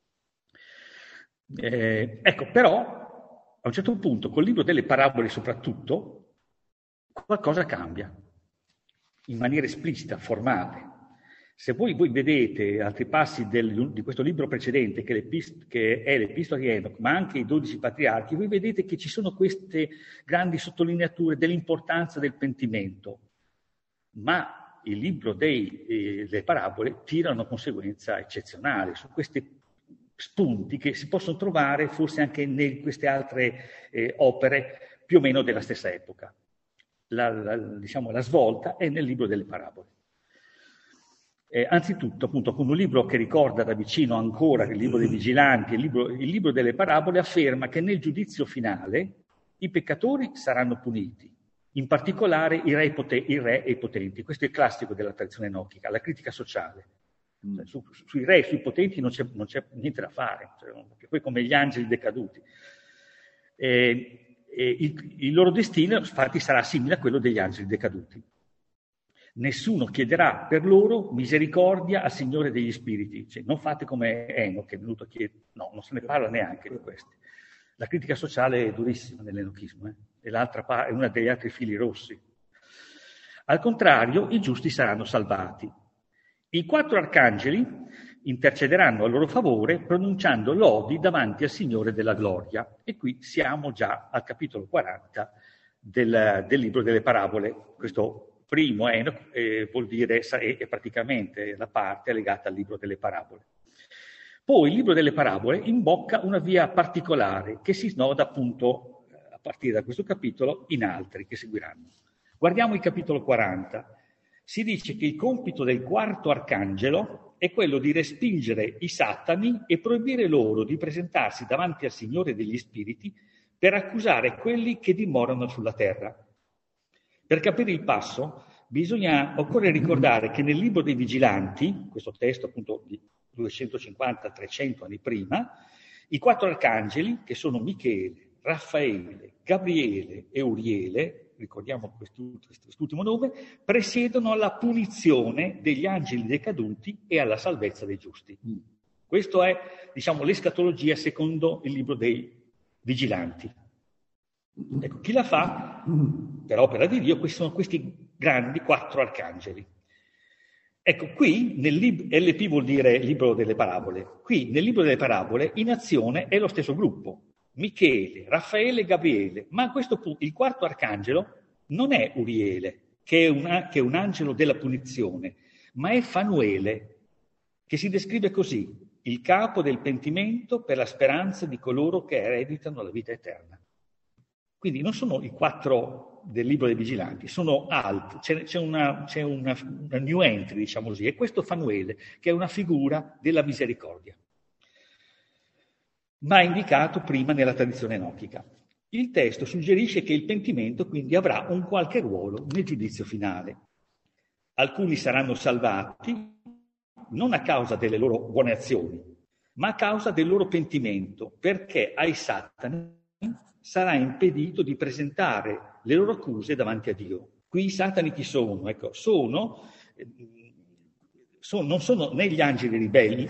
Speaker 2: Però, a un certo punto, col libro delle parabole soprattutto, qualcosa cambia, in maniera esplicita, formale. Se voi vedete altri passi di questo libro precedente, che è l'Epistola di Enoch, ma anche i 12 patriarchi, voi vedete che ci sono queste grandi sottolineature dell'importanza del pentimento. Ma il libro delle parabole tira una conseguenza eccezionale su questi spunti che si possono trovare forse anche in queste altre opere più o meno della stessa epoca. La svolta è nel libro delle parabole. Anzitutto, appunto, con un libro che ricorda da vicino ancora il libro dei Vigilanti, il libro delle parabole afferma che nel giudizio finale i peccatori saranno puniti, in particolare i re e i potenti. Questo è il classico della tradizione enochica, la critica sociale. Sui re e sui potenti non c'è niente da fare, poi come gli angeli decaduti. Il loro destino, infatti, sarà simile a quello degli angeli decaduti. Nessuno chiederà per loro misericordia al Signore degli Spiriti. Cioè, non fate come Enoch, che è venuto a chiedere. No, non se ne parla neanche di questi. La critica sociale è durissima nell'enochismo, è una degli altri fili rossi. Al contrario, i giusti saranno salvati. I 4 arcangeli intercederanno a loro favore pronunciando lodi davanti al Signore della gloria. E qui siamo già al capitolo 40 del libro delle parabole. Questo primo Enoch vuol dire è praticamente la parte legata al libro delle parabole. Poi il libro delle parabole imbocca una via particolare che si snoda appunto partire da questo capitolo in altri che seguiranno. Guardiamo il capitolo 40. Si dice che il compito del quarto arcangelo è quello di respingere i satani e proibire loro di presentarsi davanti al Signore degli Spiriti per accusare quelli che dimorano sulla terra. Per capire il passo, occorre ricordare che nel libro dei Vigilanti, questo testo appunto di 250-300 anni prima, i quattro arcangeli, che sono Michele, Raffaele, Gabriele e Uriele, ricordiamo quest'ultimo nome, presiedono alla punizione degli angeli decaduti e alla salvezza dei giusti. Questa è, l'escatologia secondo il libro dei Vigilanti. Ecco, chi la fa? Per opera di Dio, sono questi grandi quattro arcangeli. Ecco, qui, LP vuol dire libro delle parabole, qui nel libro delle parabole in azione è lo stesso gruppo, Michele, Raffaele e Gabriele, ma a questo punto il quarto arcangelo non è Uriele, che è un angelo della punizione, ma è Fanuele, che si descrive così: il capo del pentimento per la speranza di coloro che ereditano la vita eterna. Quindi non sono i quattro del libro dei vigilanti, sono altri, c'è una new entry, diciamo così, e questo Fanuele, che è una figura della misericordia, ma indicato prima nella tradizione enochica. Il testo suggerisce che il pentimento quindi avrà un qualche ruolo nel giudizio finale. Alcuni saranno salvati non a causa delle loro buone azioni, ma a causa del loro pentimento, perché ai satani sarà impedito di presentare le loro accuse davanti a Dio. Qui i satani chi sono? Ecco, non sono né gli angeli ribelli,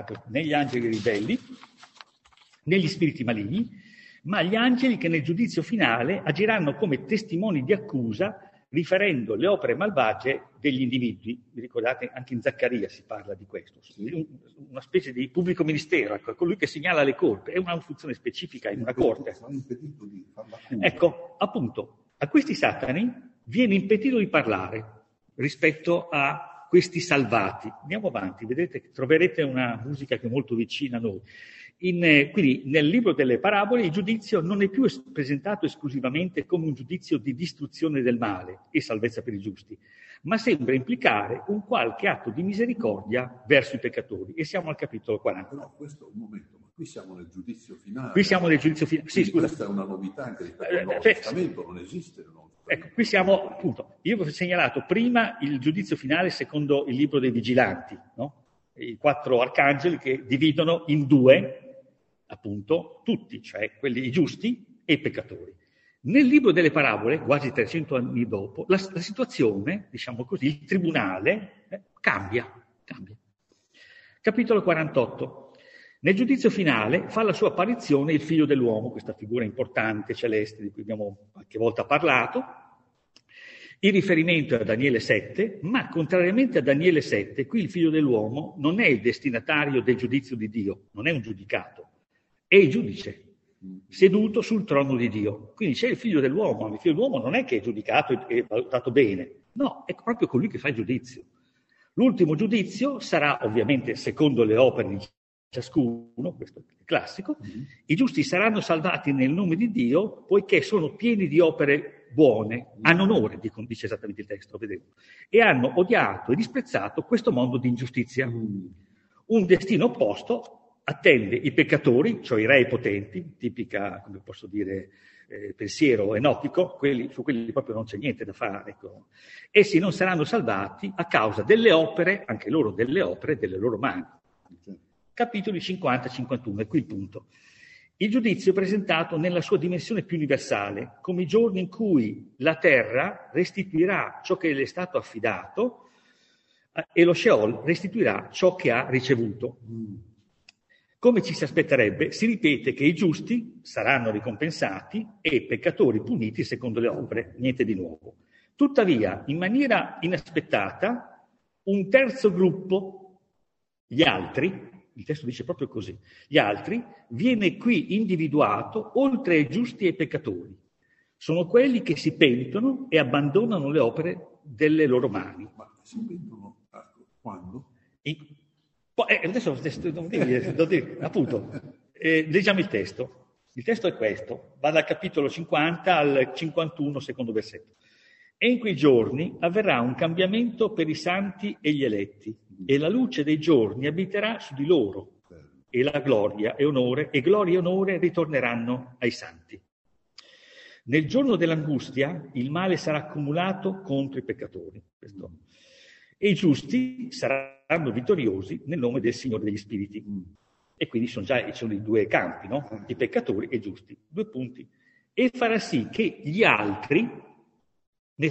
Speaker 2: né gli spiriti maligni, ma gli angeli che nel giudizio finale agiranno come testimoni di accusa riferendo le opere malvagie degli individui. Vi ricordate, anche in Zaccaria si parla di questo, una specie di pubblico ministero, ecco, colui che segnala le colpe, è una funzione specifica in una corte. Ecco, appunto, a questi satani viene impedito di parlare rispetto a questi salvati. Andiamo avanti, vedete che troverete una musica che è molto vicina a noi. Quindi nel libro delle parabole il giudizio non è più presentato esclusivamente come un giudizio di distruzione del male e salvezza per i giusti, ma sembra implicare un qualche atto di misericordia verso i peccatori. E siamo al capitolo 40.
Speaker 3: No, questo un momento, ma qui siamo nel giudizio finale.
Speaker 2: Qui siamo nel giudizio finale. Sì, scusa.
Speaker 3: Questa è una novità anche rispetto al Nuovo Testamento, non esiste il Nuovo Testamento.
Speaker 2: Ecco, qui siamo, appunto, io vi ho segnalato prima il giudizio finale secondo il libro dei Vigilanti, no? I quattro arcangeli che dividono in due, appunto, tutti, cioè quelli giusti e i peccatori. Nel libro delle parabole, quasi 300 anni dopo, la situazione, diciamo così, il tribunale cambia. Capitolo 48. Nel giudizio finale fa la sua apparizione il figlio dell'uomo, questa figura importante, celeste, di cui abbiamo qualche volta parlato. Il riferimento è a Daniele 7, ma contrariamente a Daniele 7, qui il figlio dell'uomo non è il destinatario del giudizio di Dio, non è un giudicato. È il giudice, seduto sul trono di Dio. Quindi c'è il figlio dell'uomo, ma il figlio dell'uomo non è che è giudicato e valutato bene, no, è proprio colui che fa il giudizio. L'ultimo giudizio sarà ovviamente secondo le opere di ciascuno, questo è il classico, i giusti saranno salvati nel nome di Dio poiché sono pieni di opere buone, hanno onore, dice esattamente il testo, vedete, e hanno odiato e disprezzato questo mondo di ingiustizia. Un destino opposto attende i peccatori, cioè i re potenti, tipica, come posso dire, pensiero enochico, su quelli proprio non c'è niente da fare. Ecco. Essi non saranno salvati a causa delle opere, anche loro delle opere, delle loro mani. Capitoli 50-51, è qui il punto. Il giudizio è presentato nella sua dimensione più universale, come i giorni in cui la terra restituirà ciò che le è stato affidato e lo Sheol restituirà ciò che ha ricevuto. Come ci si aspetterebbe, si ripete che i giusti saranno ricompensati e i peccatori puniti secondo le opere, niente di nuovo. Tuttavia, in maniera inaspettata, un terzo gruppo, gli altri, il testo dice proprio così, gli altri, viene qui individuato oltre ai giusti e ai peccatori. Sono quelli che si pentono e abbandonano le opere delle loro mani.
Speaker 3: Ma si pentono quando?
Speaker 2: Adesso non devi, appunto, leggiamo il testo. Il testo è questo, va dal capitolo 50 al 51, secondo versetto. E in quei giorni avverrà un cambiamento per i santi e gli eletti, e la luce dei giorni abiterà su di loro, e la gloria e onore ritorneranno ai santi. Nel giorno dell'angustia il male sarà accumulato contro i peccatori, e i giusti saranno vittoriosi nel nome del Signore degli Spiriti. E quindi sono i due campi, no? I peccatori e i giusti. 2 punti. E farà sì che gli altri ne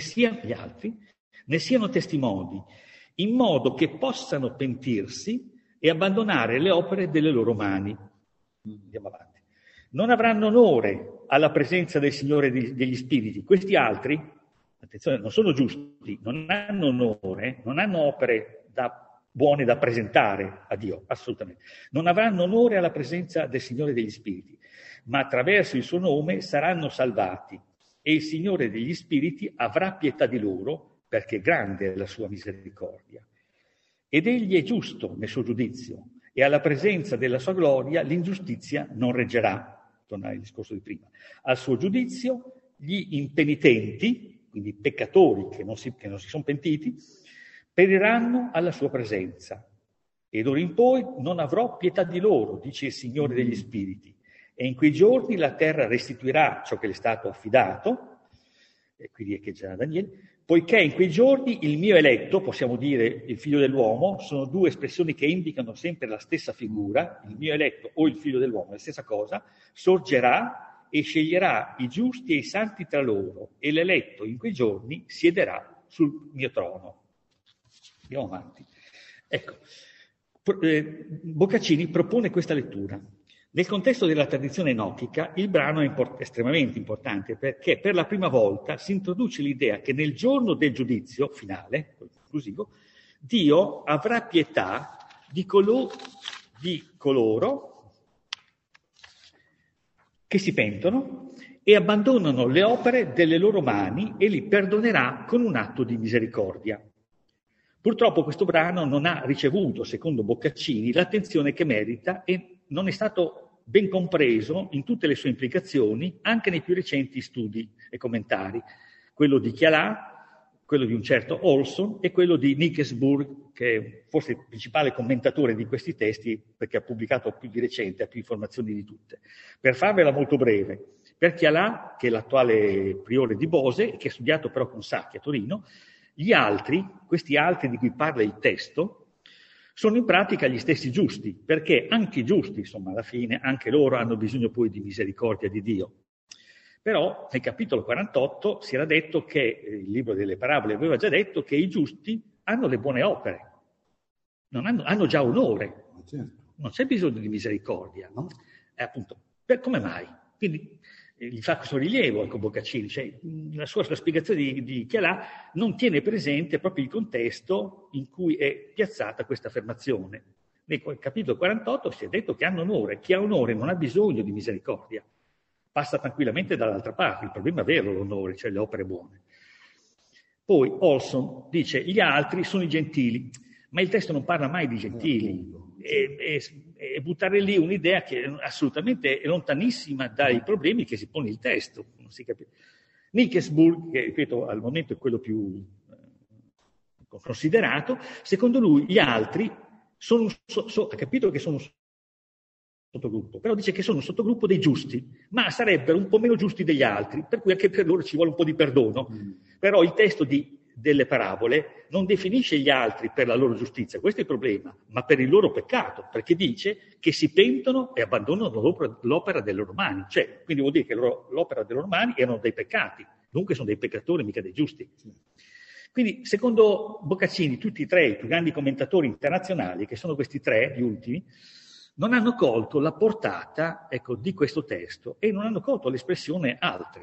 Speaker 2: siano testimoni, in modo che possano pentirsi e abbandonare le opere delle loro mani. Andiamo avanti. Non avranno onore alla presenza del Signore degli Spiriti. Questi altri, attenzione, non sono giusti, non hanno onore, non hanno opere buone da presentare a Dio, assolutamente. Non avranno onore alla presenza del Signore degli Spiriti, ma attraverso il suo nome saranno salvati, e il Signore degli Spiriti avrà pietà di loro, perché grande è la sua misericordia. Ed egli è giusto nel suo giudizio, e alla presenza della sua gloria l'ingiustizia non reggerà. Tornare al discorso di prima. Al suo giudizio gli impenitenti, quindi i peccatori che non si sono pentiti, periranno alla sua presenza. E d'ora in poi non avrò pietà di loro, dice il Signore degli Spiriti. E in quei giorni la terra restituirà ciò che le è stato affidato, e qui riecheggerà Daniele, poiché in quei giorni il mio eletto, possiamo dire il figlio dell'uomo, sono 2 espressioni che indicano sempre la stessa figura, il mio eletto o il figlio dell'uomo, la stessa cosa, sorgerà e sceglierà i giusti e i santi tra loro, e l'eletto in quei giorni siederà sul mio trono. Andiamo avanti. Ecco, Boccaccini propone questa lettura. Nel contesto della tradizione enochica, il brano è estremamente importante perché per la prima volta si introduce l'idea che nel giorno del giudizio finale, conclusivo, Dio avrà pietà di coloro che si pentono e abbandonano le opere delle loro mani e li perdonerà con un atto di misericordia. Purtroppo questo brano non ha ricevuto, secondo Boccaccini, l'attenzione che merita e non è stato ben compreso in tutte le sue implicazioni, anche nei più recenti studi e commentari, quello di Chialà, quello di un certo Olson e quello di Nickesburg, che è forse il principale commentatore di questi testi, perché ha pubblicato più di recente, ha più informazioni di tutte. Per farvela molto breve, per Chialà, che è l'attuale priore di Bose, che ha studiato però con Sacchi a Torino, questi altri di cui parla il testo, sono in pratica gli stessi giusti, perché anche i giusti, insomma, alla fine, anche loro hanno bisogno poi di misericordia di Dio. Però nel capitolo 48 si era detto che, il libro delle parabole aveva già detto che i giusti hanno le buone opere, hanno già onore, non c'è bisogno di misericordia. No? Appunto, come mai? Quindi gli fa questo rilievo al Boccaccini, cioè la spiegazione di Chialà non tiene presente proprio il contesto in cui è piazzata questa affermazione. Nel capitolo 48 si è detto che hanno onore, chi ha onore non ha bisogno di misericordia, passa tranquillamente dall'altra parte, il problema è vero l'onore, cioè le opere buone. Poi Olson dice gli altri sono i gentili, ma il testo non parla mai di gentili, e buttare lì un'idea che assolutamente è lontanissima dai problemi che si pone il testo. Non si capisce. Nickesburg, che ripeto al momento è quello più considerato, secondo lui gli altri ha capito che sono un sottogruppo, però dice che sono un sottogruppo dei giusti, ma sarebbero un po' meno giusti degli altri, per cui anche per loro ci vuole un po' di perdono. Però il testo delle parabole non definisce gli altri per la loro giustizia, questo è il problema, ma per il loro peccato, perché dice che si pentono e abbandonano l'opera delle loro mani, cioè, quindi vuol dire che l'opera delle loro mani erano dei peccati, dunque sono dei peccatori, mica dei giusti. Quindi, secondo Boccaccini, tutti e 3 i più grandi commentatori internazionali, che sono questi 3, gli ultimi, non hanno colto la portata, di questo testo e non hanno colto l'espressione altri.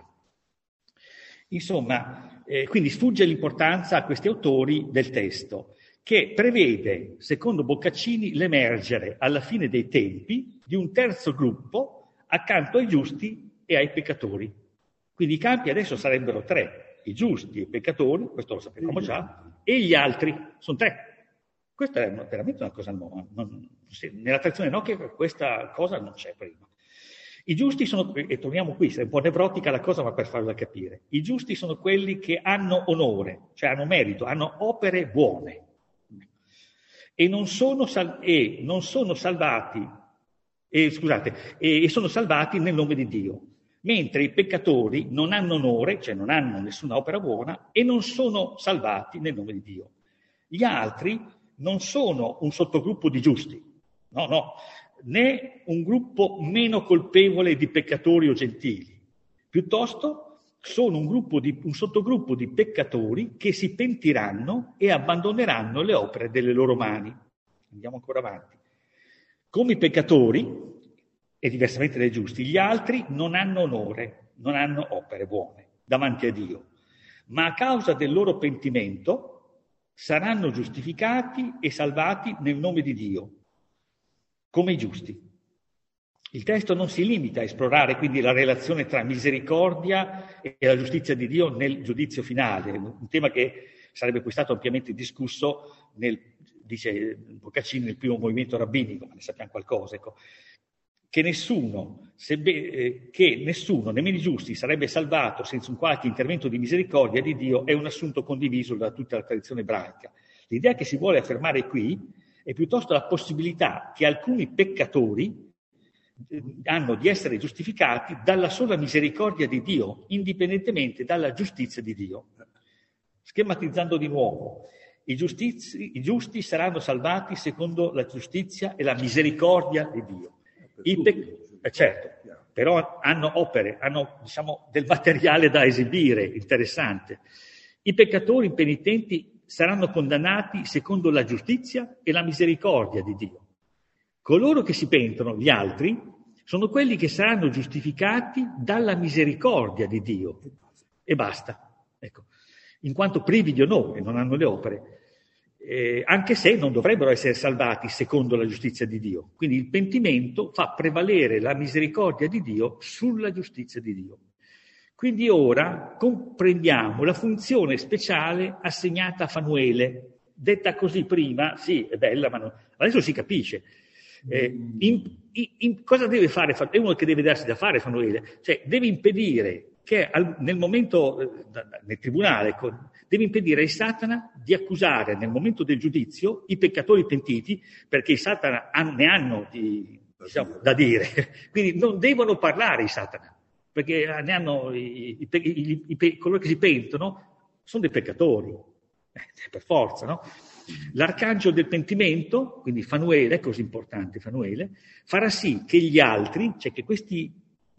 Speaker 2: Insomma, quindi sfugge l'importanza a questi autori del testo, che prevede, secondo Boccaccini, l'emergere alla fine dei tempi di un terzo gruppo accanto ai giusti e ai peccatori. Quindi i campi adesso sarebbero 3, i giusti e i peccatori, questo lo sapevamo già, e gli altri, sono 3. Questa è veramente una cosa nuova. Nella tradizione enochica questa cosa non c'è prima. I giusti sono, e torniamo qui, è un po' nevrotica la cosa, ma per farla capire. I giusti sono quelli che hanno onore, cioè hanno merito, hanno opere buone e sono salvati nel nome di Dio. Mentre i peccatori non hanno onore, cioè non hanno nessuna opera buona e non sono salvati nel nome di Dio. Gli altri non sono un sottogruppo di giusti, no, né un gruppo meno colpevole di peccatori o gentili, piuttosto sono un sottogruppo di peccatori che si pentiranno e abbandoneranno le opere delle loro mani. Andiamo ancora avanti. Come i peccatori, e diversamente dai giusti, gli altri non hanno onore, non hanno opere buone davanti a Dio, ma a causa del loro pentimento saranno giustificati e salvati nel nome di Dio, come i giusti. Il testo non si limita a esplorare quindi la relazione tra misericordia e la giustizia di Dio nel giudizio finale, un tema che sarebbe poi stato ampiamente discusso dice Boccaccini, nel primo movimento rabbinico, ma ne sappiamo qualcosa, ecco. Che nessuno, nemmeno i giusti, sarebbe salvato senza un qualche intervento di misericordia di Dio è un assunto condiviso da tutta la tradizione ebraica. L'idea che si vuole affermare qui è piuttosto la possibilità che alcuni peccatori hanno di essere giustificati dalla sola misericordia di Dio, indipendentemente dalla giustizia di Dio. Schematizzando di nuovo, i giusti saranno salvati secondo la giustizia e la misericordia di Dio. Certo, però hanno opere, hanno del materiale da esibire, interessante. I peccatori impenitenti saranno condannati secondo la giustizia e la misericordia di Dio. Coloro che si pentono, gli altri, sono quelli che saranno giustificati dalla misericordia di Dio. E basta, ecco. In quanto privi di onore, non hanno le opere. Anche se non dovrebbero essere salvati secondo la giustizia di Dio. Quindi il pentimento fa prevalere la misericordia di Dio sulla giustizia di Dio. Quindi ora comprendiamo la funzione speciale assegnata a Fanuele. Detta così prima, sì, è bella, ma adesso si capisce. Cosa deve fare? È uno che deve darsi da fare Fanuele, cioè deve impedire che nel momento, nel tribunale, deve impedire ai Satana di accusare nel momento del giudizio i peccatori pentiti, perché i Satana ne hanno da dire, quindi non devono parlare i Satana, perché ne hanno coloro che si pentono sono dei peccatori, per forza, no? L'arcangelo del pentimento, quindi Fanuele, è così importante Fanuele, farà sì che gli altri, cioè che questi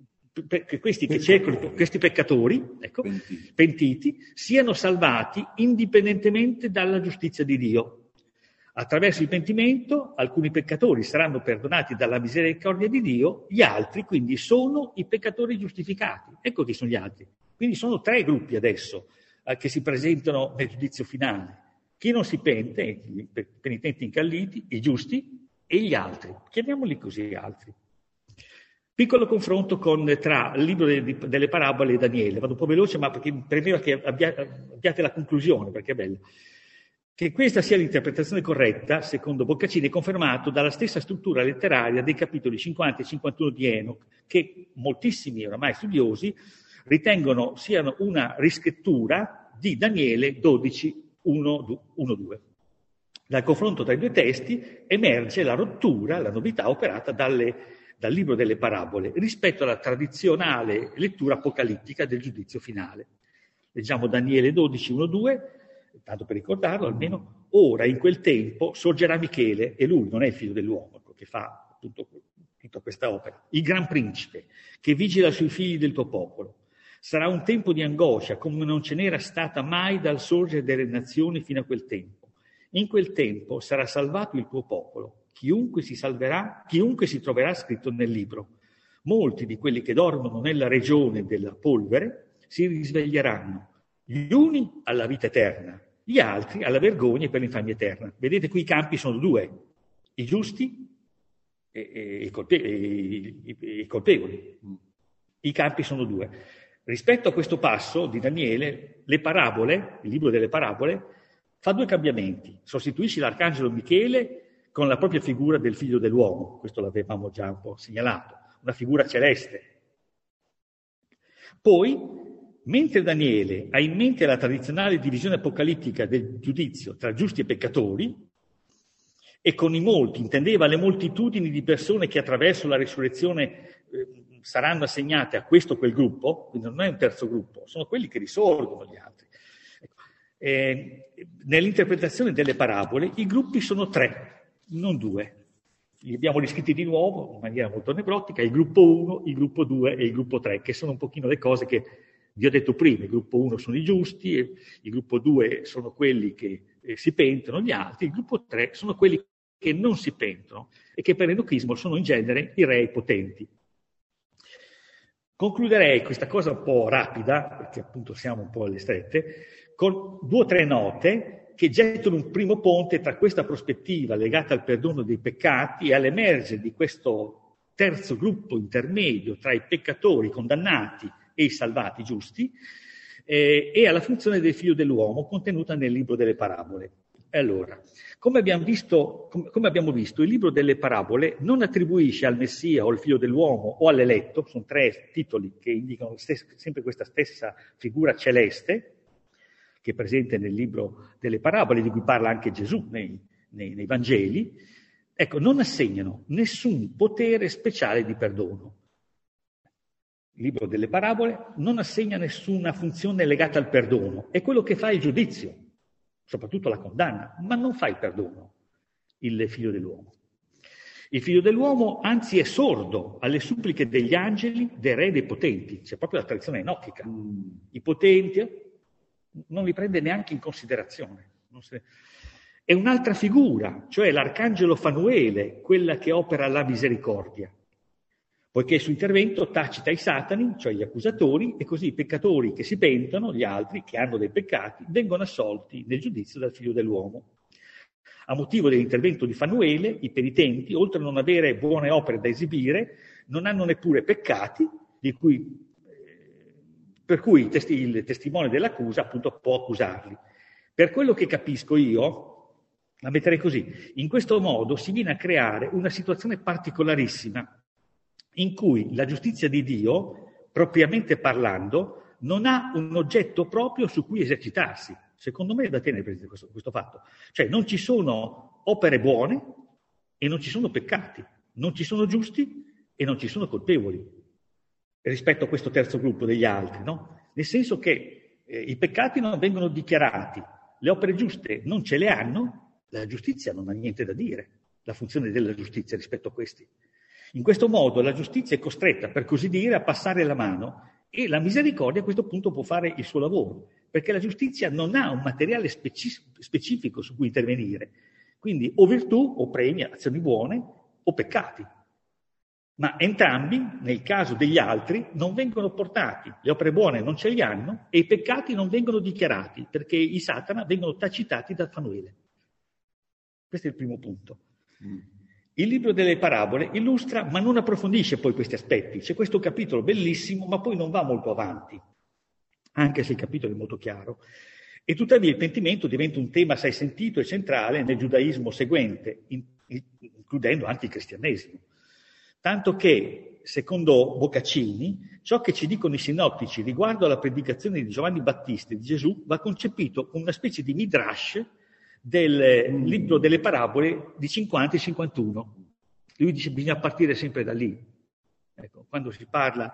Speaker 2: che cercano, questi peccatori, ecco, pentiti, siano salvati indipendentemente dalla giustizia di Dio. Attraverso il pentimento alcuni peccatori saranno perdonati dalla misericordia di Dio, gli altri quindi sono i peccatori giustificati. Ecco chi sono gli altri. Quindi sono 3 gruppi adesso che si presentano nel giudizio finale. Chi non si pente, i penitenti incalliti, i giusti e gli altri. Chiamiamoli così altri. Piccolo confronto tra il libro delle parabole e Daniele. Vado un po' veloce, ma perché premeva che abbiate la conclusione, perché è bella. Che questa sia l'interpretazione corretta, secondo Boccaccini, è confermato dalla stessa struttura letteraria dei capitoli 50 e 51 di Enoch, che moltissimi oramai studiosi ritengono siano una riscrittura di Daniele 12, 1-2. Dal confronto tra i 2 testi emerge la rottura, la novità operata dal libro delle parabole rispetto alla tradizionale lettura apocalittica del giudizio finale. Leggiamo Daniele 12, 1-2, tanto per ricordarlo almeno. Ora in quel tempo sorgerà Michele, e lui non è il figlio dell'uomo che fa tutta questa opera, il gran principe che vigila sui figli del tuo popolo. Sarà un tempo di angoscia come non ce n'era stata mai dal sorgere delle nazioni fino a quel tempo. In quel tempo sarà salvato il tuo popolo. Chiunque si troverà scritto nel libro. Molti di quelli che dormono nella regione della polvere si risveglieranno, gli uni alla vita eterna, gli altri alla vergogna e per l'infamia eterna. Vedete qui i campi sono 2, i giusti e i colpevoli. I campi sono 2. Rispetto a questo passo di Daniele, le parabole, il libro delle parabole, fa 2 cambiamenti. Sostituisce l'arcangelo Michele con la propria figura del figlio dell'uomo, questo l'avevamo già un po' segnalato. una figura celeste. Poi, mentre Daniele ha in mente la tradizionale divisione apocalittica del giudizio tra giusti e peccatori, e con i molti intendeva le moltitudini di persone che attraverso la risurrezione saranno assegnate a questo o quel gruppo, quindi non è un terzo gruppo, sono quelli che risorgono gli altri. Nell'interpretazione delle parabole i gruppi sono 3, non 2. Li abbiamo riscritti di nuovo in maniera molto nevrotica: il gruppo 1, il gruppo 2 e il gruppo 3, che sono un pochino le cose che vi ho detto prima. Il gruppo 1 sono i giusti, il gruppo 2 sono quelli che si pentono, gli altri, il gruppo 3 sono quelli che non si pentono e che per l'enochismo sono in genere i re potenti. Concluderei questa cosa un po' rapida, perché appunto siamo un po' alle strette, con 2 o 3 note che gettano un primo ponte tra questa prospettiva legata al perdono dei peccati e all'emergere di questo terzo gruppo intermedio tra i peccatori condannati e i salvati giusti, e alla funzione del figlio dell'uomo contenuta nel libro delle parabole. Allora, come abbiamo visto, il libro delle parabole non attribuisce al Messia o al figlio dell'uomo o all'eletto, sono 3 titoli che indicano sempre questa stessa figura celeste, che è presente nel libro delle parabole, di cui parla anche Gesù nei Vangeli. Ecco, non assegnano nessun potere speciale di perdono. Il libro delle parabole non assegna nessuna funzione legata al perdono, è quello che fa il giudizio, soprattutto la condanna, ma non fa il perdono, il figlio dell'uomo. Il figlio dell'uomo, anzi, è sordo alle suppliche degli angeli, dei re e dei potenti. C'è proprio la tradizione enochica. I potenti non li prende neanche in considerazione. È un'altra figura, cioè l'arcangelo Fanuele, quella che opera la misericordia, poiché il suo intervento tacita i satani, cioè gli accusatori, e così i peccatori che si pentono, gli altri che hanno dei peccati, vengono assolti nel giudizio dal figlio dell'uomo. A motivo dell'intervento di Fanuele, i penitenti, oltre a non avere buone opere da esibire, non hanno neppure peccati, per cui il testimone dell'accusa appunto può accusarli. Per quello che capisco io, la metterei così: in questo modo si viene a creare una situazione particolarissima in cui la giustizia di Dio, propriamente parlando, non ha un oggetto proprio su cui esercitarsi. Secondo me è da tenere presente questo fatto. Cioè non ci sono opere buone e non ci sono peccati, non ci sono giusti e non ci sono colpevoli, rispetto a questo terzo gruppo degli altri, no? Nel senso che i peccati non vengono dichiarati, le opere giuste non ce le hanno, la giustizia non ha niente da dire, la funzione della giustizia rispetto a questi. In questo modo la giustizia è costretta, per così dire, a passare la mano, e la misericordia a questo punto può fare il suo lavoro, perché la giustizia non ha un materiale specifico su cui intervenire. Quindi o virtù o premi, azioni buone, o peccati. Ma entrambi, nel caso degli altri, non vengono portati, le opere buone non ce li hanno e i peccati non vengono dichiarati, perché i Satana vengono tacitati dal Fanuele. Questo è il primo punto. Il libro delle parabole illustra, ma non approfondisce poi questi aspetti. C'è questo capitolo bellissimo, ma poi non va molto avanti, anche se il capitolo è molto chiaro. E tuttavia il pentimento diventa un tema assai sentito e centrale nel giudaismo seguente, includendo anche il cristianesimo. Tanto che, secondo Boccaccini, ciò che ci dicono i sinottici riguardo alla predicazione di Giovanni Battista e di Gesù va concepito come una specie di midrash del libro delle parabole di 50 e 51. Lui dice che bisogna partire sempre da lì. Ecco, quando si parla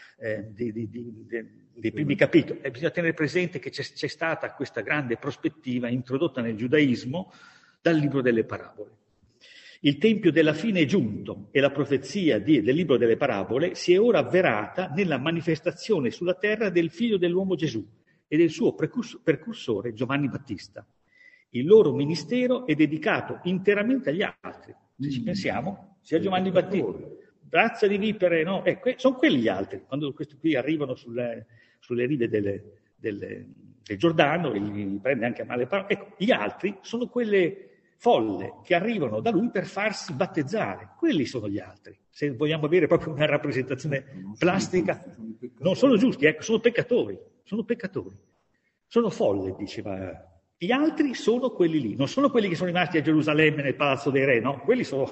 Speaker 2: dei primi capitoli, bisogna tenere presente che c'è stata questa grande prospettiva introdotta nel giudaismo dal libro delle parabole. Il tempio della fine è giunto e la profezia del libro delle parabole si è ora avverata nella manifestazione sulla terra del figlio dell'uomo Gesù e del suo precursore Giovanni Battista. Il loro ministero è dedicato interamente agli altri. Se ci pensiamo, sia Giovanni Battista, razza di vipere, no? Sono quelli gli altri. Quando questi qui arrivano sulle rive del Giordano, e gli prende anche a male le parole. Ecco, gli altri sono quelle folle che arrivano da lui per farsi battezzare. Quelli sono gli altri. Se vogliamo avere proprio una rappresentazione plastica, non sono giusti, sono peccatori. Sono folle, diceva. Gli altri sono quelli lì, non sono quelli che sono rimasti a Gerusalemme nel palazzo dei re, no? Quelli sono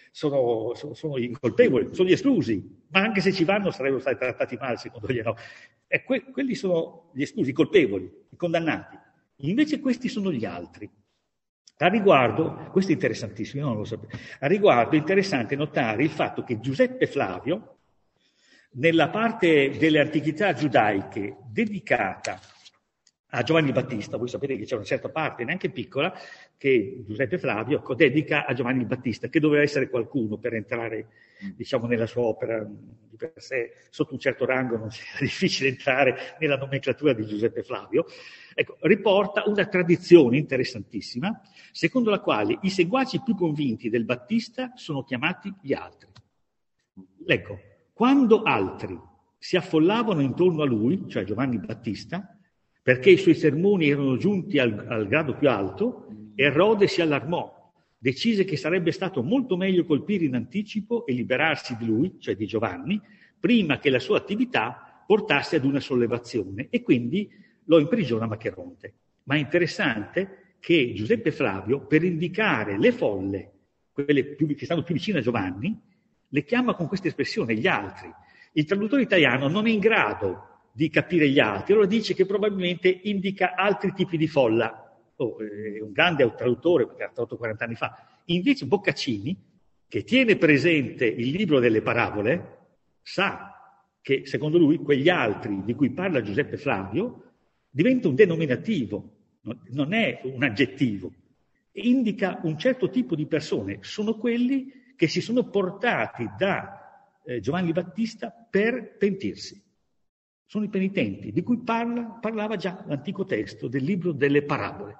Speaker 2: sono i colpevoli, sono gli esclusi, ma anche se ci vanno sarebbero stati trattati male secondo gli no. E quelli sono gli esclusi, i colpevoli, i condannati. Invece questi sono gli altri. A riguardo, questo è interessantissimo, io non lo sapevo, a riguardo è interessante notare il fatto che Giuseppe Flavio, nella parte delle antichità giudaiche dedicata a Giovanni Battista, voi sapete che c'è una certa parte, neanche piccola, che Giuseppe Flavio dedica a Giovanni Battista, che doveva essere qualcuno per entrare, diciamo, nella sua opera di per sé, sotto un certo rango non era difficile entrare nella nomenclatura di Giuseppe Flavio. Ecco, riporta una tradizione interessantissima, secondo la quale i seguaci più convinti del Battista sono chiamati gli altri. Ecco, quando altri si affollavano intorno a lui, cioè Giovanni Battista, perché i suoi sermoni erano giunti al grado più alto, Erode si allarmò, decise che sarebbe stato molto meglio colpire in anticipo e liberarsi di lui, cioè di Giovanni, prima che la sua attività portasse ad una sollevazione, e quindi lo imprigiona a Macheronte. Ma è interessante che Giuseppe Flavio, per indicare le folle, quelle che stanno più vicine a Giovanni, le chiama con questa espressione, gli altri. Il traduttore italiano non è in grado di capire gli altri, allora dice che probabilmente indica altri tipi di folla. È un grande traduttore, perché ha tradotto 40 anni fa. Invece Boccaccini, che tiene presente il libro delle parabole, sa che secondo lui quegli altri di cui parla Giuseppe Flavio diventa un denominativo, non è un aggettivo, indica un certo tipo di persone, sono quelli che si sono portati da Giovanni Battista per pentirsi. Sono i penitenti, di cui parlava già l'antico testo del libro delle parabole.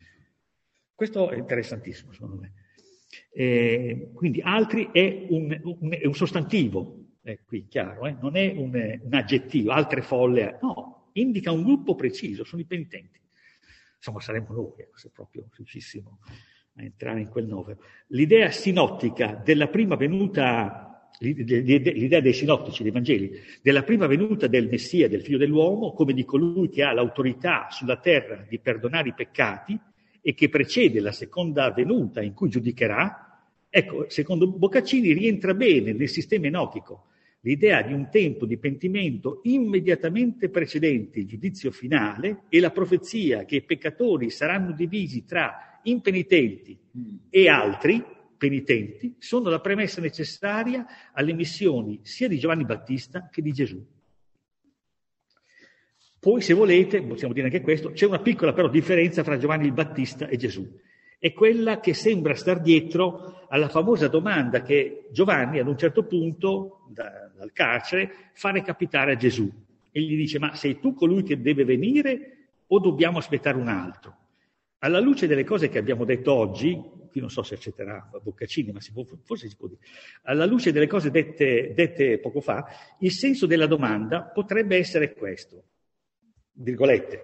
Speaker 2: Questo è interessantissimo, secondo me. Quindi altri è un sostantivo, qui chiaro, non è un aggettivo, altre folle, no, indica un gruppo preciso, sono i penitenti. Insomma, saremmo noi, se proprio riuscissimo a entrare in quel novero. L'idea sinottica della prima venuta, l'idea dei sinottici, dei Vangeli, della prima venuta del Messia, del Figlio dell'uomo, come di colui che ha l'autorità sulla terra di perdonare i peccati e che precede la seconda venuta in cui giudicherà, ecco, secondo Boccaccini rientra bene nel sistema enochico. L'idea di un tempo di pentimento immediatamente precedente il giudizio finale e la profezia che i peccatori saranno divisi tra impenitenti e altri penitenti sono la premessa necessaria alle missioni sia di Giovanni Battista che di Gesù. Poi, se volete, possiamo dire anche questo, c'è una piccola però differenza fra Giovanni il Battista e Gesù. È quella che sembra star dietro alla famosa domanda che Giovanni ad un certo punto dal carcere fa recapitare a Gesù e gli dice: ma sei tu colui che deve venire o dobbiamo aspettare un altro? Alla luce delle cose che abbiamo detto oggi, qui non so se accetterà Boccaccini, ma forse si può dire, alla luce delle cose dette poco fa, il senso della domanda potrebbe essere questo, virgolette,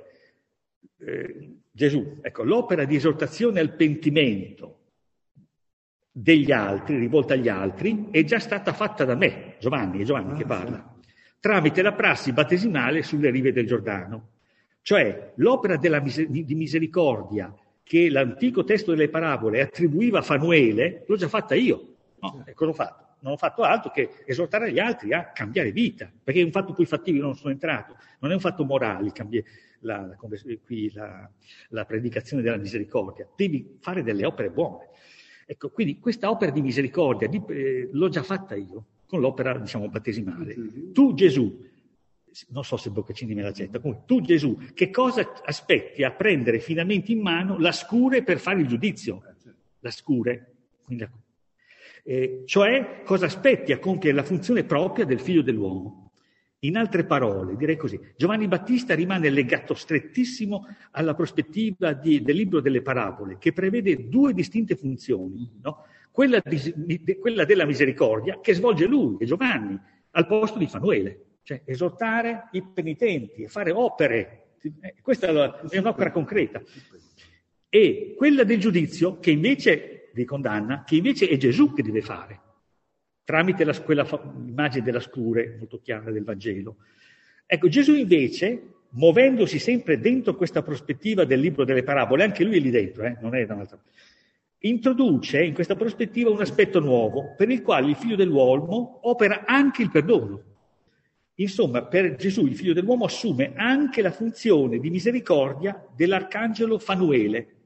Speaker 2: Gesù, ecco, l'opera di esortazione al pentimento degli altri, rivolta agli altri, è già stata fatta da me, Giovanni, è Giovanni che parla, tramite la prassi battesimale sulle rive del Giordano. Cioè, l'opera di misericordia che l'antico testo delle parabole attribuiva a Fanuele, l'ho già fatta io. No, ecco, l'ho fatto. Non ho fatto altro che esortare gli altri a cambiare vita, perché è un fatto poi fattivo, io non sono entrato, non è un fatto morale la predicazione della misericordia, devi fare delle opere buone. Ecco, quindi questa opera di misericordia l'ho già fatta io, con l'opera, diciamo, battesimale. Tu, Gesù, non so se Boccaccini me l'accetta, comunque, tu, Gesù, che cosa aspetti a prendere finalmente in mano la scure per fare il giudizio? La scure, quindi cioè cosa aspetti a compiere la funzione propria del Figlio dell'uomo. In altre parole, direi così, Giovanni Battista rimane legato strettissimo alla prospettiva del libro delle parabole, che prevede due distinte funzioni, no? Quella della misericordia che svolge lui, che è Giovanni, al posto di Fanuele, cioè esortare i penitenti e fare opere. Questa è un'opera concreta. E quella del giudizio, che invece di condanna, che invece è Gesù che deve fare, tramite quella immagine della scure molto chiara del Vangelo. Ecco, Gesù invece, muovendosi sempre dentro questa prospettiva del libro delle parabole, anche lui è lì dentro, non è da un'altra parte, introduce in questa prospettiva un aspetto nuovo per il quale il Figlio dell'uomo opera anche il perdono. Insomma, per Gesù il Figlio dell'uomo assume anche la funzione di misericordia dell'arcangelo Fanuele,